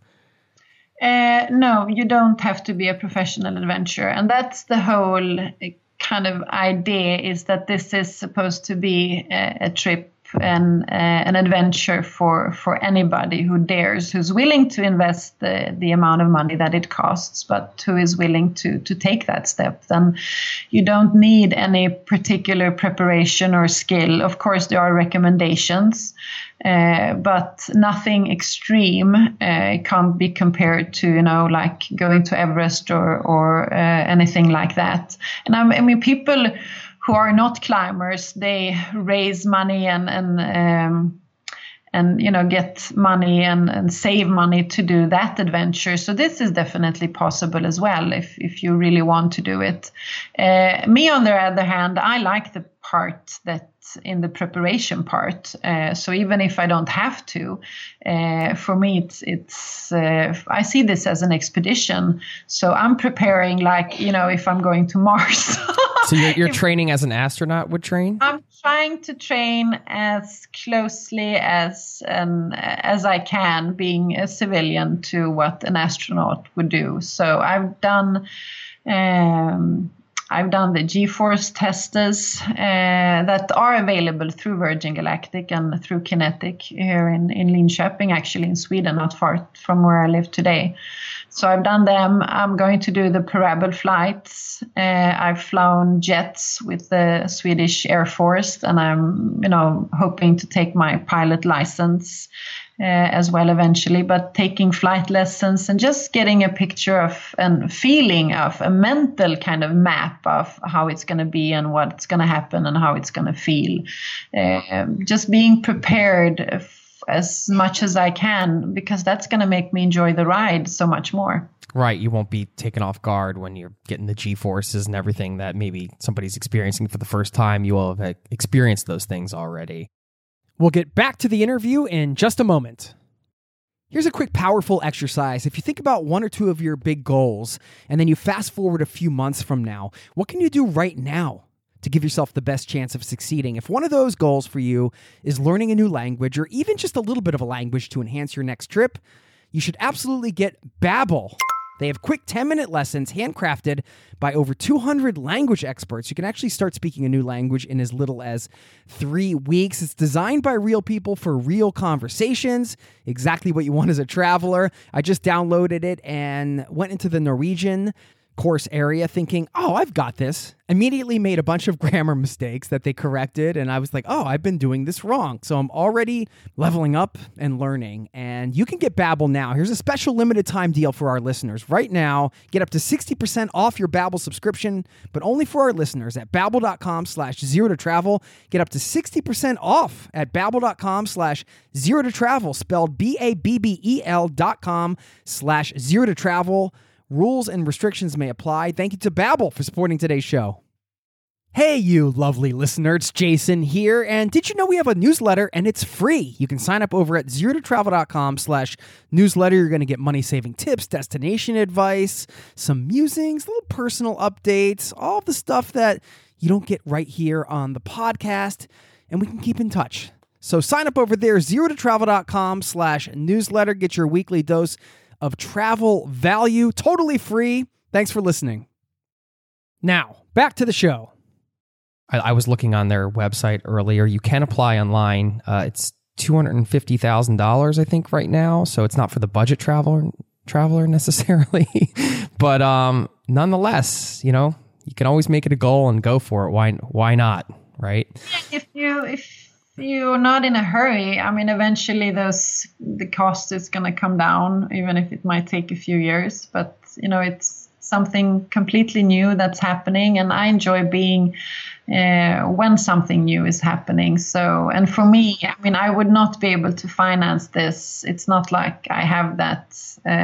C: No, you don't have to be a professional adventurer. And that's the whole kind of idea, is that this is supposed to be a trip and an adventure for anybody who dares, who's willing to invest the amount of money that it costs, but who is willing to take that step. Then you don't need any particular preparation or skill. Of course, there are recommendations, but nothing extreme. It can't be compared to, like going to Everest or anything like that. And people who are not climbers, they raise money and get money and save money to do that adventure. So this is definitely possible as well if you really want to do it. Me, on the other hand, I like the part that in the preparation part. So even if I don't have to, for me, it's I see this as an expedition. So I'm preparing if I'm going to Mars.
A: So you're training as an astronaut would train?
C: I'm trying to train as closely as I can, being a civilian, to what an astronaut would do. So I've done I've done the G-force testers that are available through Virgin Galactic and through Kinetic here in Linköping, actually in Sweden, not far from where I live today. So I've done them. I'm going to do the parabol flights. I've flown jets with the Swedish Air Force, and I'm, hoping to take my pilot license as well eventually. But taking flight lessons and just getting a picture of and feeling of a mental kind of map of how it's going to be and what's going to happen and how it's going to feel. Just being prepared as much as I can, because that's going to make me enjoy the ride so much more.
A: Right. You won't be taken off guard when you're getting the G-forces and everything that maybe somebody's experiencing for the first time. You will have experienced those things already. We'll get back to the interview in just a moment. Here's a quick, powerful exercise. If you think about one or two of your big goals, and then you fast forward a few months from now, what can you do right now to give yourself the best chance of succeeding? If one of those goals for you is learning a new language, or even just a little bit of a language to enhance your next trip, you should absolutely get Babbel. They have quick 10-minute lessons handcrafted by over 200 language experts. You can actually start speaking a new language in as little as 3 weeks. It's designed by real people for real conversations, exactly what you want as a traveler. I just downloaded it and went into the Norwegian course area thinking, oh, I've got this. Immediately made a bunch of grammar mistakes that they corrected, and I was like, oh, I've been doing this wrong. So I'm already leveling up and learning, and you can get Babbel now. Here's a special limited time deal for our listeners. Right now, get up to 60% off your Babbel subscription, but only for our listeners at babbel.com/0totravel. Get up to 60% off at babbel.com/0totravel, spelled BABBEL.com/0totravel. Rules and restrictions may apply. Thank you to Babbel for supporting today's show. Hey, you lovely listener, it's Jason here. And did you know we have a newsletter and it's free? You can sign up over at zerototravel.com/newsletter. You're going to get money-saving tips, destination advice, some musings, little personal updates, all the stuff that you don't get right here on the podcast, and we can keep in touch. So sign up over there, zerototravel.com/newsletter. Get your weekly dose of travel value, totally free. Thanks for listening. Now, back to the show. I was looking on their website earlier. You can apply online. It's $250,000, I think, right now. So it's not for the budget traveler necessarily. But nonetheless, you can always make it a goal and go for it. Why not, right?
C: If you're not in a hurry, eventually the cost is going to come down, even if it might take a few years. But, it's something completely new that's happening. And I enjoy being when something new is happening. So, and for me, I would not be able to finance this. It's not like I have that.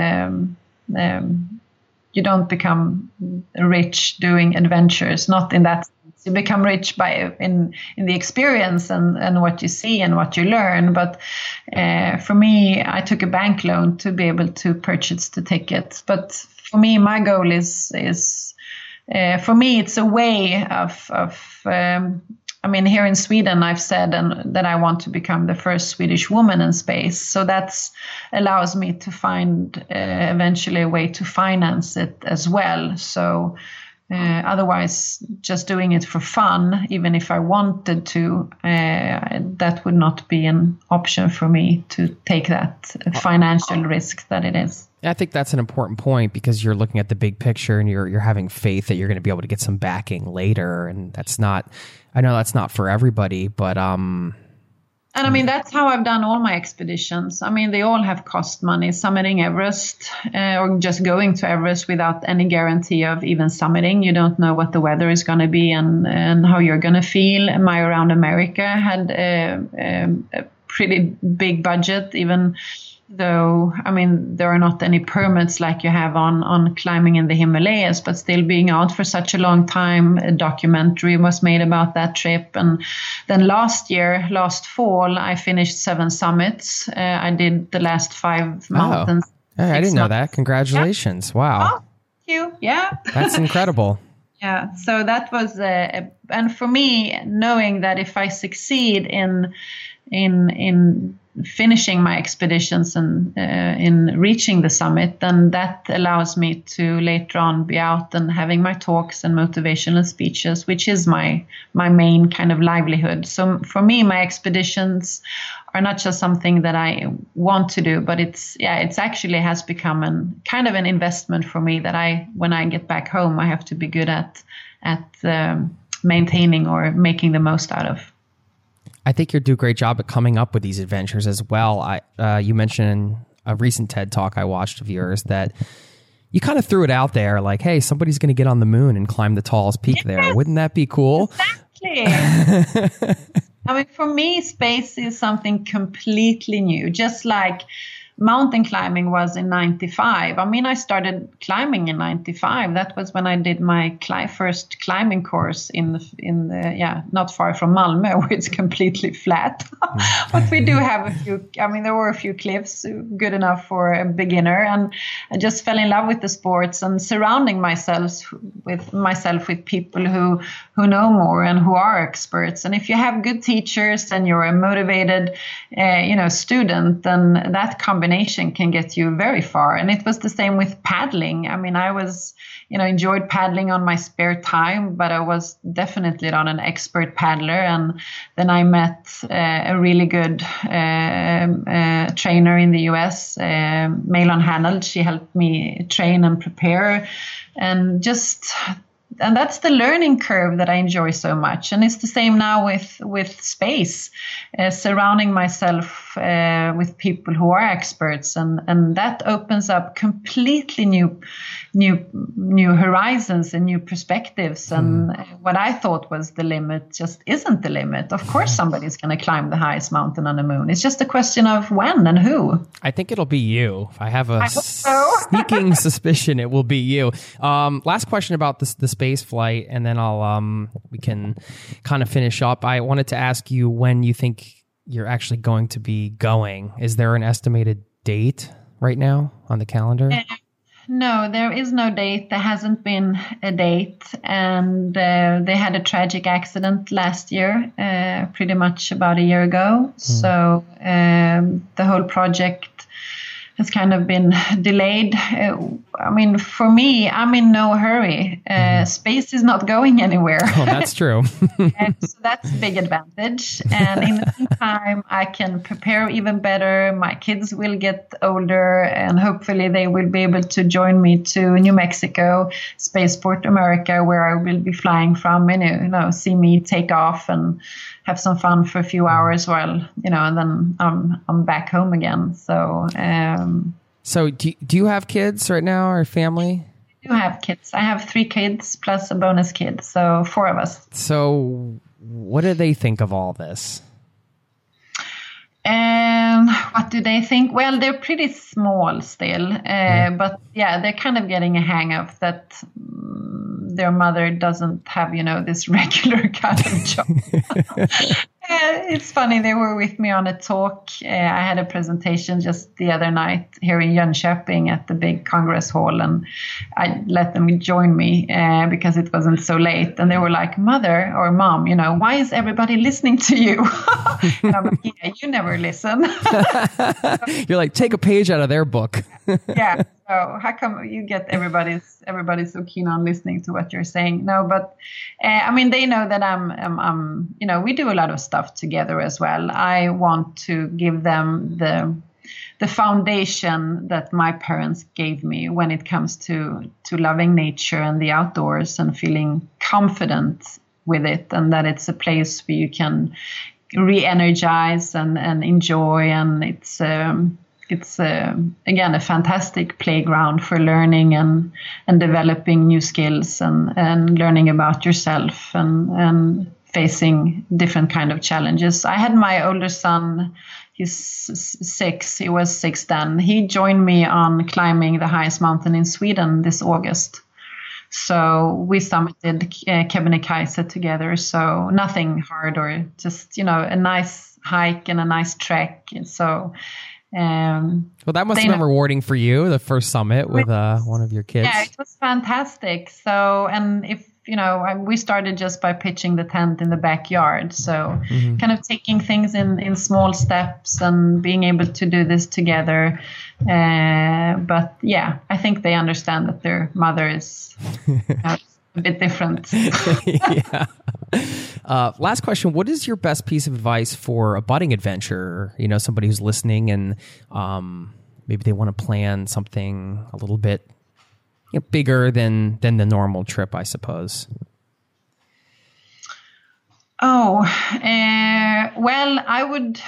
C: You don't become rich doing adventures, not in that. You become rich in the experience and what you see and what you learn. But for me, I took a bank loan to be able to purchase the ticket. But for me, my goal is for me, it's a way of here in Sweden, I've said that I want to become the first Swedish woman in space. So that allows me to find eventually a way to finance it as well. So otherwise, just doing it for fun, even if I wanted to, that would not be an option for me to take that financial risk that it is.
A: I think that's an important point, because you're looking at the big picture and you're having faith that you're going to be able to get some backing later. And I know that's not for everybody, but
C: And that's how I've done all my expeditions. They all have cost money. Summiting Everest or just going to Everest without any guarantee of even summiting. You don't know what the weather is going to be and how you're going to feel. My Around America had a pretty big budget, even though, there are not any permits like you have on climbing in the Himalayas, but still being out for such a long time. A documentary was made about that trip. And then last fall, I finished 7 summits. I did the last 5 mountains.
A: Hey, I didn't know that. Congratulations. Yeah. Wow.
C: Oh, thank you. Yeah.
A: That's incredible.
C: Yeah. So that was, and for me, knowing that if I succeed in finishing my expeditions and in reaching the summit, then that allows me to later on be out and having my talks and motivational speeches, which is my main kind of livelihood. So for me, my expeditions are not just something that I want to do, but it's actually has become an investment for me that when I get back home, I have to be good at maintaining or making the most out of.
A: I think you do a great job at coming up with these adventures as well. You mentioned in a recent TED Talk I watched of yours that you kind of threw it out there like, hey, somebody's going to get on the moon and climb the tallest peak there. Wouldn't that be cool?
C: Exactly. I mean, for me, space is something completely new, just like mountain climbing was in 95. I mean, I started climbing in 95. That was when I did my first climbing course in the not far from Malmö, where it's completely flat. But we do have there were a few cliffs good enough for a beginner. And I just fell in love with the sports and surrounding myself with people who know more and who are experts. And if you have good teachers and you're a motivated, student, then that combination can get you very far. And it was the same with paddling. I mean, I was, enjoyed paddling on my spare time, but I was definitely not an expert paddler. And then I met a really good trainer in the US, Malon Hanold. She helped me train and prepare and that's the learning curve that I enjoy so much. And it's the same now with space, surrounding myself with people who are experts. And that opens up completely new horizons and new perspectives. And what I thought was the limit just isn't the limit. Of course, somebody's going to climb the highest mountain on the moon. It's just a question of when and who.
A: I think it'll be you. I have a sneaking suspicion it will be you. Last question about the space flight, and then we can kind of finish up. I wanted to ask you when you think you're actually going to be going. Is there an estimated date right now on the calendar?
C: No, there is no date. There hasn't been a date. And they had a tragic accident last year, pretty much about a year ago. So the whole project has kind of been delayed. I mean, for me, I'm in no hurry. Space is not going anywhere.
A: Oh, that's true.
C: So that's a big advantage. And in the meantime, I can prepare even better. My kids will get older, and hopefully they will be able to join me to New Mexico, Spaceport America, where I will be flying from, see me take off and have some fun for a few hours while, and then I'm back home again. So,
A: do you have kids right now or family?
C: I do have kids. I have 3 kids plus a bonus kid, so 4 of us.
A: So what do they think of all this?
C: What do they think? Well, they're pretty small still, but they're kind of getting a hang of that. Their mother doesn't have, this regular kind of job. It's funny. They were with me on a talk. I had a presentation just the other night here in Jönköping at the big Congress Hall, and I let them join me because it wasn't so late. And they were like, "Mother or Mom, why is everybody listening to you?" And I'm like, "Yeah, you never listen."
A: You're like, take a page out of their book.
C: Yeah. So how come you get everybody's so keen on listening to what you're saying? No, but they know that I'm we do a lot of stuff together as well. I want to give them the foundation that my parents gave me when it comes to loving nature and the outdoors and feeling confident with it, and that it's a place where you can re-energize and enjoy, and it's again a fantastic playground for learning and developing new skills and learning about yourself and facing different kind of challenges. I had my older son, he's 6, he was 6 then. He joined me on climbing the highest mountain in Sweden this August. So we summited Kebnekaise together. So nothing hard, or just, a nice hike and a nice trek. So
A: well, that must have been rewarding for you, the first summit with one of your kids.
C: Yeah, it was fantastic. So, and if we started just by pitching the tent in the backyard. So kind of taking things in small steps and being able to do this together. But yeah, I think they understand that their mother is a bit different.
A: Yeah. Last question. What is your best piece of advice for a budding adventurer? Somebody who's listening and maybe they want to plan something a little bit bigger than the normal trip, I suppose.
C: Well, I would,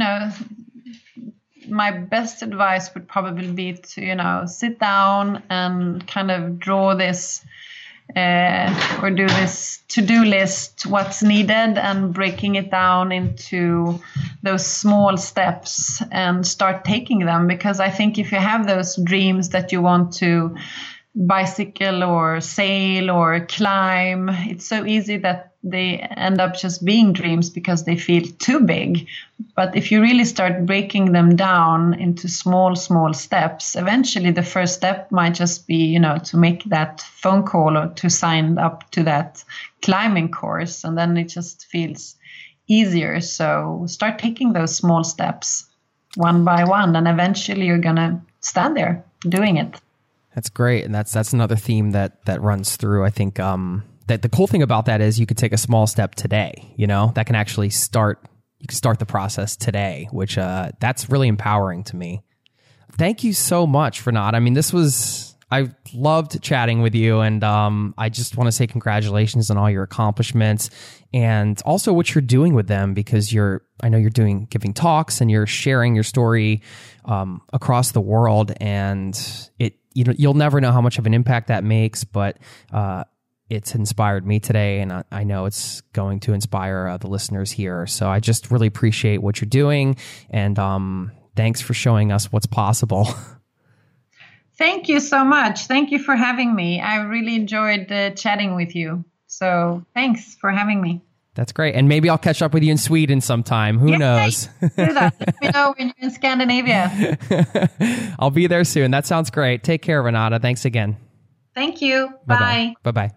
C: my best advice would probably be to, sit down and kind of draw this or do this to-do list, what's needed, and breaking it down into those small steps and start taking them. Because I think if you have those dreams that you want to bicycle or sail or climb, it's so easy that they end up just being dreams because they feel too big. But if you really start breaking them down into small steps, eventually the first step might just be, to make that phone call or to sign up to that climbing course. And then it just feels easier. So start taking those small steps one by one, and eventually you're going to stand there doing it.
A: That's great. And that's another theme that runs through. I think that the cool thing about that is you could take a small step today, that can actually you can start the process today, which that's really empowering to me. Thank you so much, Renata. I mean, I loved chatting with you, and I just want to say congratulations on all your accomplishments and also what you're doing with them, because I know you're giving talks and you're sharing your story across the world, and you'll never know how much of an impact that makes, but it's inspired me today, and I know it's going to inspire the listeners here. So I just really appreciate what you're doing, and thanks for showing us what's possible.
C: Thank you so much. Thank you for having me. I really enjoyed chatting with you. So thanks for having me.
A: That's great. And maybe I'll catch up with you in Sweden sometime. Who knows?
C: Do that. Let me know when you're in Scandinavia.
A: I'll be there soon. That sounds great. Take care, Renata. Thanks again.
C: Thank you. Bye.
A: Bye-bye.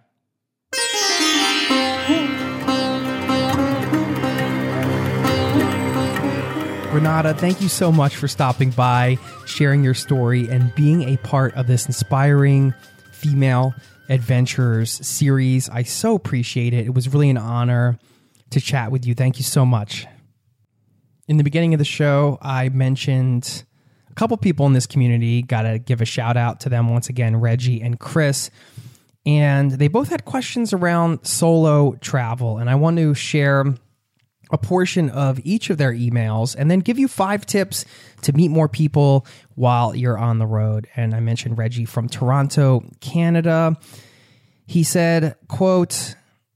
A: Renata, thank you so much for stopping by, sharing your story, and being a part of this inspiring female adventurers series. I so appreciate it. It was really an honor to chat with you. Thank you so much. In the beginning of the show, I mentioned a couple people in this community. Got to give a shout out to them once again, Reggie and Chris. And they both had questions around solo travel. And I want to share a portion of each of their emails and then give you 5 tips to meet more people while you're on the road. And I mentioned Reggie from Toronto, Canada. He said, quote,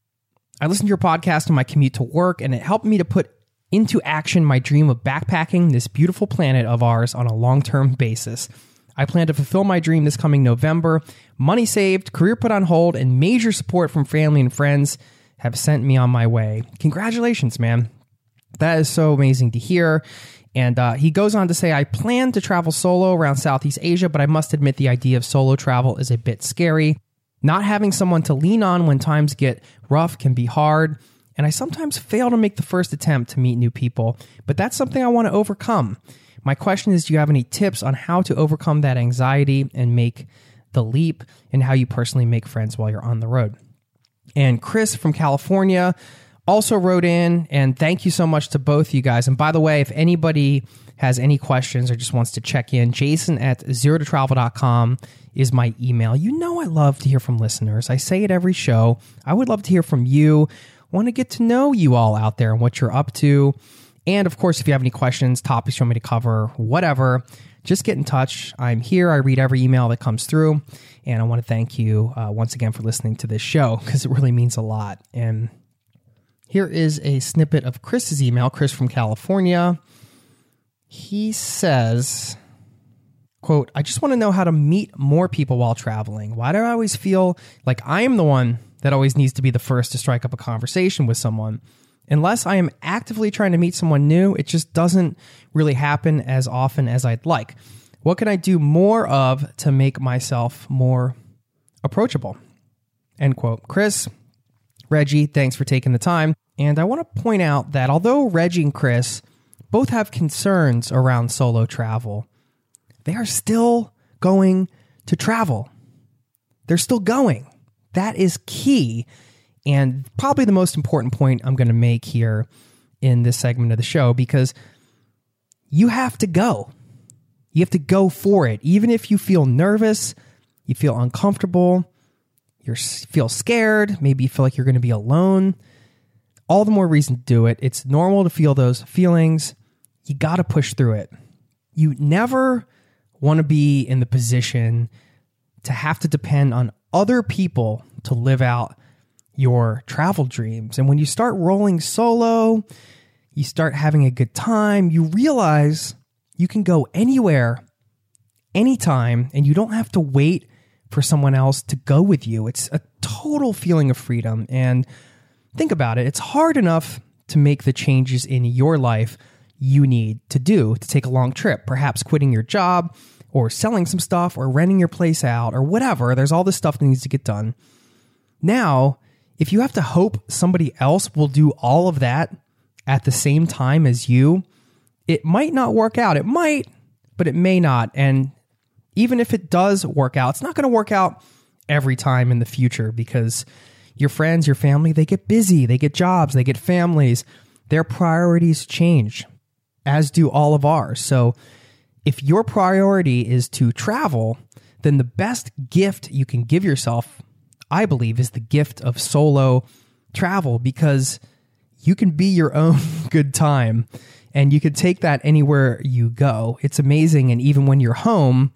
A: I listened to your podcast on my commute to work, and it helped me to put into action my dream of backpacking this beautiful planet of ours on a long-term basis. I plan to fulfill my dream this coming November. Money saved, career put on hold, and major support from family and friends have sent me on my way. Congratulations, man. That is so amazing to hear. And he goes on to say, I plan to travel solo around Southeast Asia, but I must admit the idea of solo travel is a bit scary. Not having someone to lean on when times get rough can be hard, and I sometimes fail to make the first attempt to meet new people, but that's something I want to overcome. My question is, do you have any tips on how to overcome that anxiety and make the leap, and how you personally make friends while you're on the road? And Chris from California also wrote in, and thank you so much to both you guys. And by the way, if anybody has any questions or just wants to check in, jason@zerototravel.com is my email. You know I love to hear from listeners. I say it every show. I would love to hear from you. Want to get to know you all out there and what you're up to. And of course, if you have any questions, topics you want me to cover, whatever, just get in touch. I'm here. I read every email that comes through. And I want to thank you once again for listening to this show, because it really means a lot. And here is a snippet of Chris's email, Chris from California. He says, quote, I just want to know how to meet more people while traveling. Why do I always feel like I am the one that always needs to be the first to strike up a conversation with someone? Unless I am actively trying to meet someone new, it just doesn't really happen as often as I'd like. What can I do more of to make myself more approachable? End quote. Chris, Reggie, thanks for taking the time. And I want to point out that although Reggie and Chris both have concerns around solo travel, they are still going to travel. They're still going. That is key. And probably the most important point I'm going to make here in this segment of the show, because you have to go. You have to go for it. Even if you feel nervous, you feel uncomfortable, you feel scared, maybe you feel like you're going to be alone, all the more reason to do it. It's normal to feel those feelings. You got to push through it. You never want to be in the position to have to depend on other people to live out your travel dreams. And when you start rolling solo, you start having a good time, you realize you can go anywhere, anytime, and you don't have to wait for someone else to go with you. It's a total feeling of freedom. And think about it. It's hard enough to make the changes in your life you need to do to take a long trip, perhaps quitting your job or selling some stuff or renting your place out or whatever. There's all this stuff that needs to get done. Now, if you have to hope somebody else will do all of that at the same time as you, it might not work out. It might, but it may not. And even if it does work out, it's not going to work out every time in the future, because your friends, your family, they get busy, they get jobs, they get families. Their priorities change, as do all of ours. So if your priority is to travel, then the best gift you can give yourself, I believe, is the gift of solo travel, because you can be your own good time and you can take that anywhere you go. It's amazing. And even when you're home,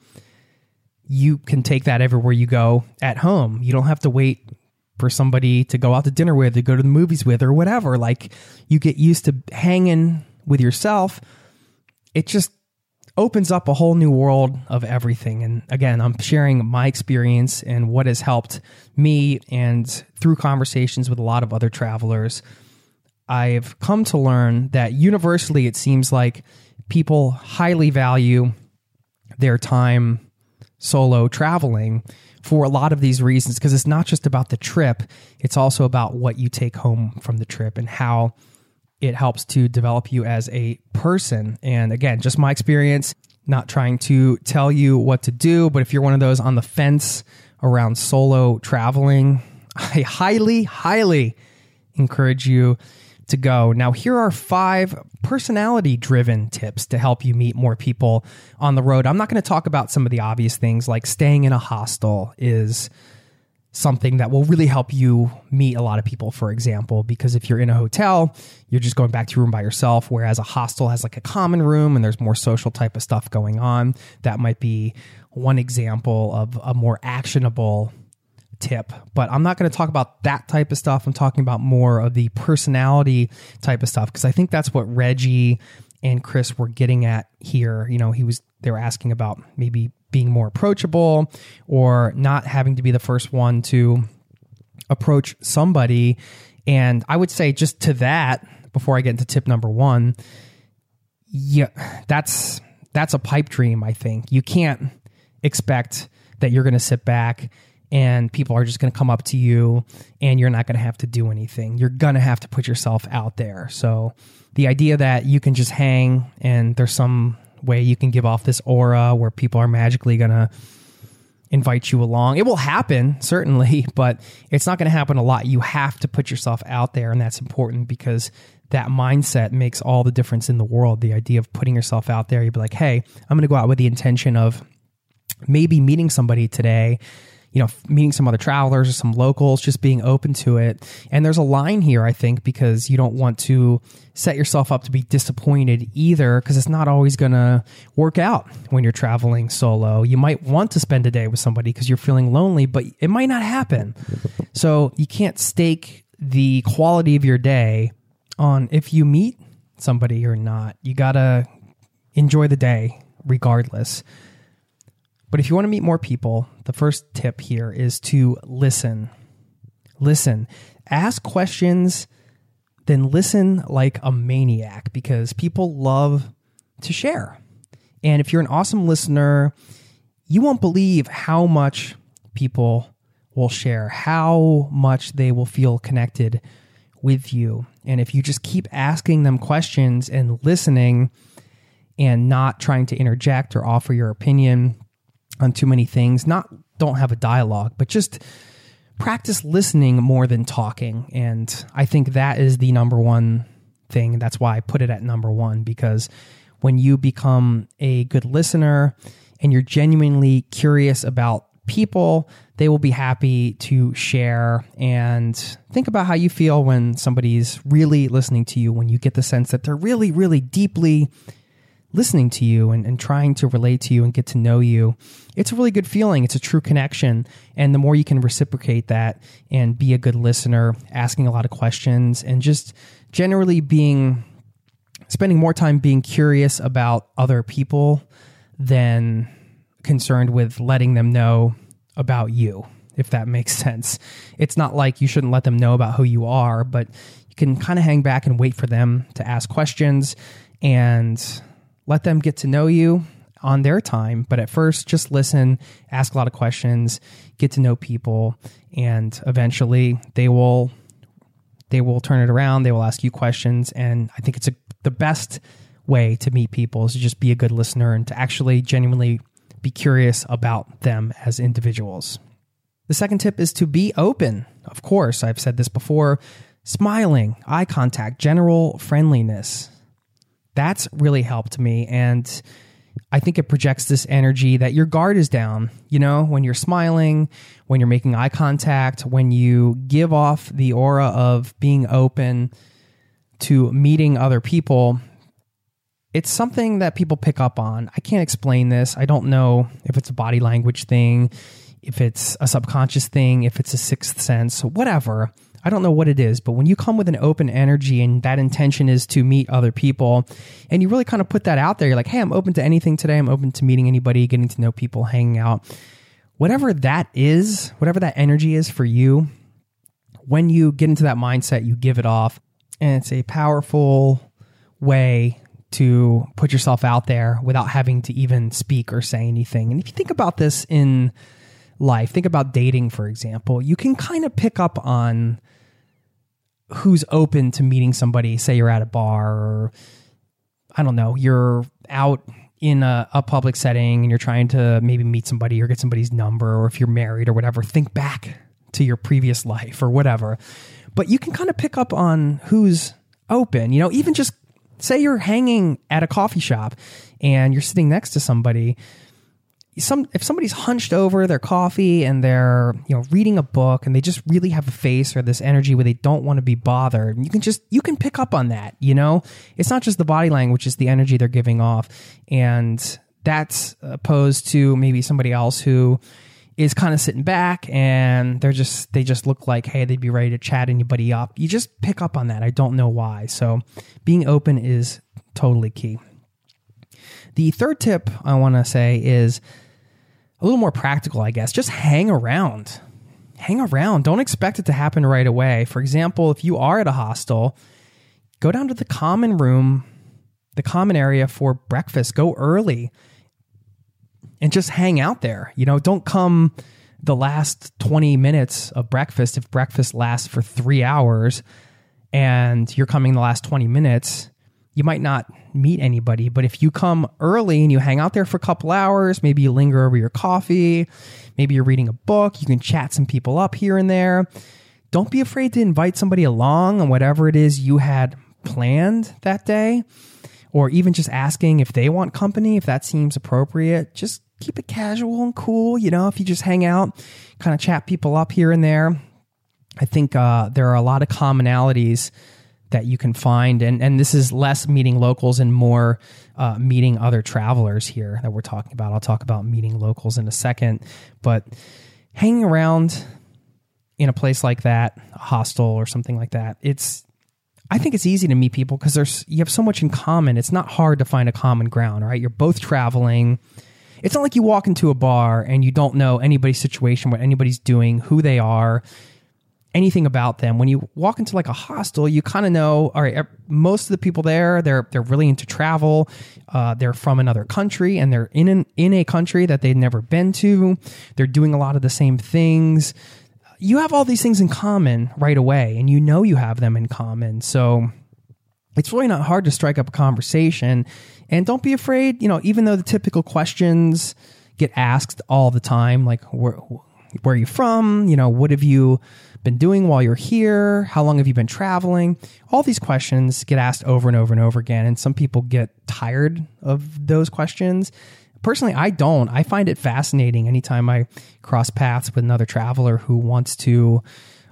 A: you can take that everywhere you go at home. You don't have to wait for somebody to go out to dinner with, to go to the movies with, or whatever. Like, you get used to hanging with yourself. It just opens up a whole new world of everything. And again, I'm sharing my experience and what has helped me, and through conversations with a lot of other travelers, I've come to learn that universally it seems like people highly value their time solo traveling for a lot of these reasons, because it's not just about the trip, it's also about what you take home from the trip and how it helps to develop you as a person. And again, just my experience, not trying to tell you what to do, but if you're one of those on the fence around solo traveling, I highly, highly encourage you to go. Now, here are 5 personality-driven tips to help you meet more people on the road. I'm not going to talk about some of the obvious things, like staying in a hostel is something that will really help you meet a lot of people, for example, because if you're in a hotel, you're just going back to your room by yourself, whereas a hostel has like a common room and there's more social type of stuff going on. That might be one example of a more actionable tip, but I'm not going to talk about that type of stuff. I'm talking about more of the personality type of stuff, because I think that's what Reggie and Chris were getting at here. You know, they were asking about maybe being more approachable or not having to be the first one to approach somebody. And I would say just to that, before I get into tip number 1, yeah, that's a pipe dream. I think you can't expect that you're going to sit back and people are just going to come up to you and you're not going to have to do anything. You're going to have to put yourself out there. So the idea that you can just hang and there's some way you can give off this aura where people are magically going to invite you along, it will happen, certainly, but it's not going to happen a lot. You have to put yourself out there, and that's important, because that mindset makes all the difference in the world. The idea of putting yourself out there, you'd be like, hey, I'm going to go out with the intention of maybe meeting somebody today, you know, meeting some other travelers or some locals, just being open to it. And there's a line here, I think, because you don't want to set yourself up to be disappointed either, because it's not always going to work out when you're traveling solo. You might want to spend a day with somebody because you're feeling lonely, but it might not happen. So you can't stake the quality of your day on if you meet somebody or not. You got to enjoy the day regardless. But if you want to meet more people, the first tip here is to listen. Listen. Ask questions, then listen like a maniac, because people love to share. And if you're an awesome listener, you won't believe how much people will share, how much they will feel connected with you. And if you just keep asking them questions and listening and not trying to interject or offer your opinion on too many things, don't have a dialogue, but just practice listening more than talking. And I think that is the number one thing. That's why I put it at number one, because when you become a good listener and you're genuinely curious about people, they will be happy to share. And think about how you feel when somebody's really listening to you, when you get the sense that they're really, really deeply listening to you and trying to relate to you and get to know you. It's a really good feeling. It's a true connection. And the more you can reciprocate that and be a good listener, asking a lot of questions, and just generally spending more time being curious about other people than concerned with letting them know about you, if that makes sense. It's not like you shouldn't let them know about who you are, but you can kind of hang back and wait for them to ask questions and let them get to know you on their time. But at first, just listen, ask a lot of questions, get to know people, and eventually they will turn it around. They will ask you questions. And I think it's the best way to meet people is to just be a good listener and to actually genuinely be curious about them as individuals. The second tip is to be open. Of course, I've said this before, smiling, eye contact, general friendliness. That's really helped me. And I think it projects this energy that your guard is down. You know, when you're smiling, when you're making eye contact, when you give off the aura of being open to meeting other people, it's something that people pick up on. I can't explain this. I don't know if it's a body language thing, if it's a subconscious thing, if it's a sixth sense, whatever. I don't know what it is, but when you come with an open energy and that intention is to meet other people, and you really kind of put that out there, you're like, hey, I'm open to anything today. I'm open to meeting anybody, getting to know people, hanging out. Whatever that is, whatever that energy is for you, when you get into that mindset, you give it off. And it's a powerful way to put yourself out there without having to even speak or say anything. And if you think about this in life, think about dating, for example, you can kind of pick up on who's open to meeting somebody. Say you're at a bar, or I don't know, you're out in a public setting and you're trying to maybe meet somebody or get somebody's number, or if you're married or whatever, think back to your previous life or whatever. But you can kind of pick up on who's open, you know, even just say you're hanging at a coffee shop and you're sitting next to somebody. If somebody's hunched over their coffee and they're, you know, reading a book and they just really have a face or this energy where they don't want to be bothered, you can pick up on that, you know? It's not just the body language, it's the energy they're giving off. And that's opposed to maybe somebody else who is kind of sitting back and they just look like, hey, they'd be ready to chat anybody up. You just pick up on that. I don't know why. So being open is totally key. The third tip I want to say is a little more practical, I guess. Just hang around. Hang around. Don't expect it to happen right away. For example, if you are at a hostel, go down to the common room, the common area for breakfast. Go early and just hang out there. You know, don't come the last 20 minutes of breakfast if breakfast lasts for 3 hours and you're coming the last 20 minutes. You might not meet anybody, but if you come early and you hang out there for a couple hours, maybe you linger over your coffee, maybe you're reading a book, you can chat some people up here and there. Don't be afraid to invite somebody along on whatever it is you had planned that day, or even just asking if they want company, if that seems appropriate. Just keep it casual and cool. You know, if you just hang out, kind of chat people up here and there. I think there are a lot of commonalities that you can find. And this is less meeting locals and more meeting other travelers here that we're talking about. I'll talk about meeting locals in a second. But hanging around in a place like that, a hostel or something like that, I think it's easy to meet people because you have so much in common. It's not hard to find a common ground, right? You're both traveling. It's not like you walk into a bar and you don't know anybody's situation, what anybody's doing, who they are, anything about them. When you walk into like a hostel, you kind of know, all right, most of the people there, they're really into travel. They're from another country and they're in a country that they've never been to. They're doing a lot of the same things. you have all these things in common right away, and you know you have them in common. So it's really not hard to strike up a conversation. And don't be afraid, even though the typical questions get asked all the time, like where are you from? What have you been doing while you're here? How long have you been traveling? All these questions get asked over and over and over again. And some people get tired of those questions. Personally, I don't. I find it fascinating anytime I cross paths with another traveler who wants to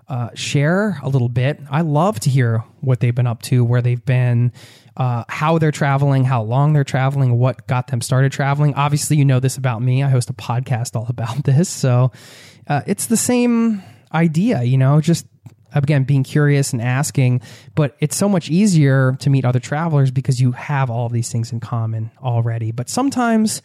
A: share a little bit. I love to hear what they've been up to, where they've been, how they're traveling, how long they're traveling, what got them started traveling. Obviously, you know this about me. I host a podcast all about this. So it's the same idea, just, again, being curious and asking. But it's so much easier to meet other travelers because you have all of these things in common already. But sometimes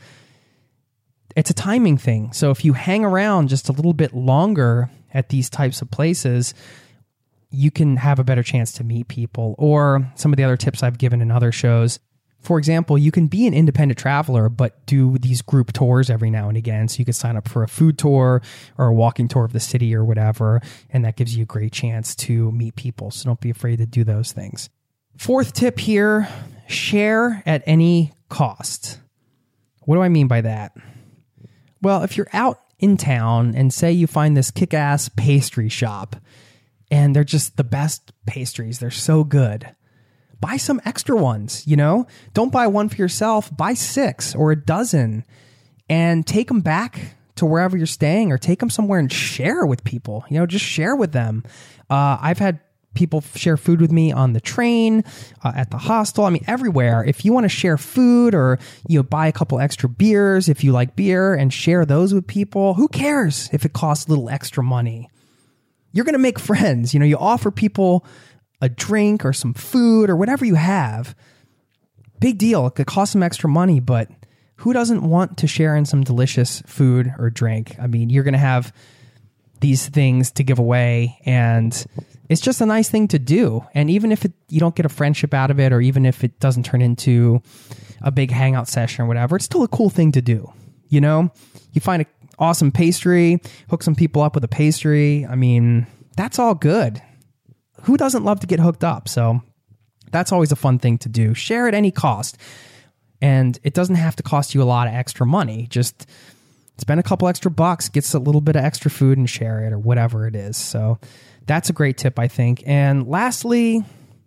A: it's a timing thing. So if you hang around just a little bit longer at these types of places, you can have a better chance to meet people. Or some of the other tips I've given in other shows. For example, you can be an independent traveler, but do these group tours every now and again. So you could sign up for a food tour or a walking tour of the city or whatever. And that gives you a great chance to meet people. So don't be afraid to do those things. Fourth tip here, share at any cost. What do I mean by that? Well, if you're out in town and say you find this kick-ass pastry shop and they're just the best pastries, they're so good, buy some extra ones, Don't buy one for yourself, buy 6 or a dozen and take them back to wherever you're staying or take them somewhere and share with people, just share with them. I've had people share food with me on the train, at the hostel. I mean, everywhere. If you want to share food or buy a couple extra beers, if you like beer, and share those with people, who cares if it costs a little extra money? You're going to make friends. You offer people a drink or some food or whatever you have. Big deal. It could cost some extra money, but who doesn't want to share in some delicious food or drink? I mean, you're going to have these things to give away, and it's just a nice thing to do. And even if you don't get a friendship out of it, or even if it doesn't turn into a big hangout session or whatever, it's still a cool thing to do. You find an awesome pastry, hook some people up with a pastry. I mean, that's all good. Who doesn't love to get hooked up? So that's always a fun thing to do. Share at any cost. And it doesn't have to cost you a lot of extra money. Just spend a couple extra bucks, get a little bit of extra food and share it, or whatever it is. So that's a great tip, I think. And lastly,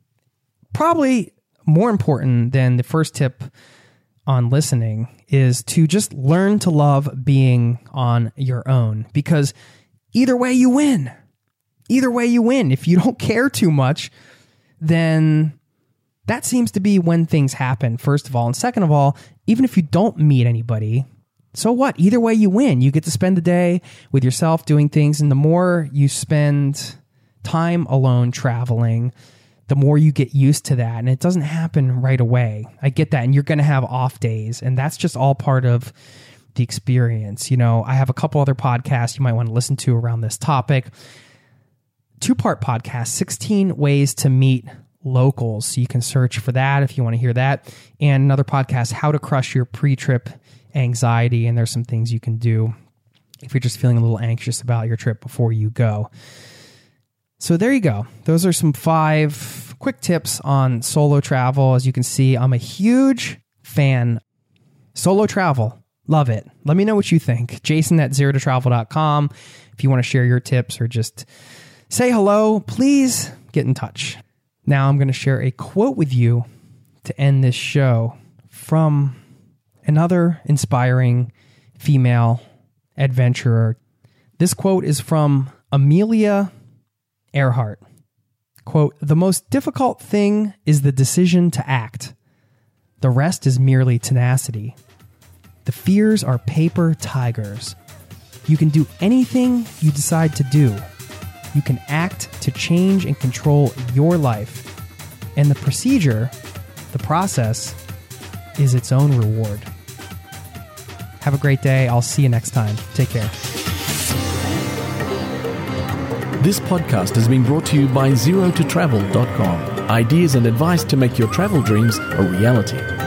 A: probably more important than the first tip on listening, is to just learn to love being on your own, because either way you win. Either way you win. If you don't care too much, then that seems to be when things happen, first of all. And second of all, even if you don't meet anybody, so what? Either way you win. You get to spend the day with yourself doing things. And the more you spend time alone traveling, the more you get used to that. And it doesn't happen right away. I get that. And you're going to have off days. And that's just all part of the experience. I have a couple other podcasts you might want to listen to around this topic. 2-part podcast, 16 ways to meet locals. So you can search for that if you want to hear that. And another podcast, how to crush your pre-trip anxiety. And there's some things you can do if you're just feeling a little anxious about your trip before you go. So there you go. Those are some 5 quick tips on solo travel. As you can see, I'm a huge fan. Solo travel. Love it. Let me know what you think. Jason@zerototravel.com. If you want to share your tips or just say hello, please get in touch. Now I'm going to share a quote with you to end this show from another inspiring female adventurer. This quote is from Amelia Earhart. Quote, "The most difficult thing is the decision to act. The rest is merely tenacity. The fears are paper tigers. You can do anything you decide to do. You can act to change and control your life. And the procedure, the process, is its own reward." Have a great day. I'll see you next time. Take care.
B: This podcast has been brought to you by ZeroToTravel.com. Ideas and advice to make your travel dreams a reality.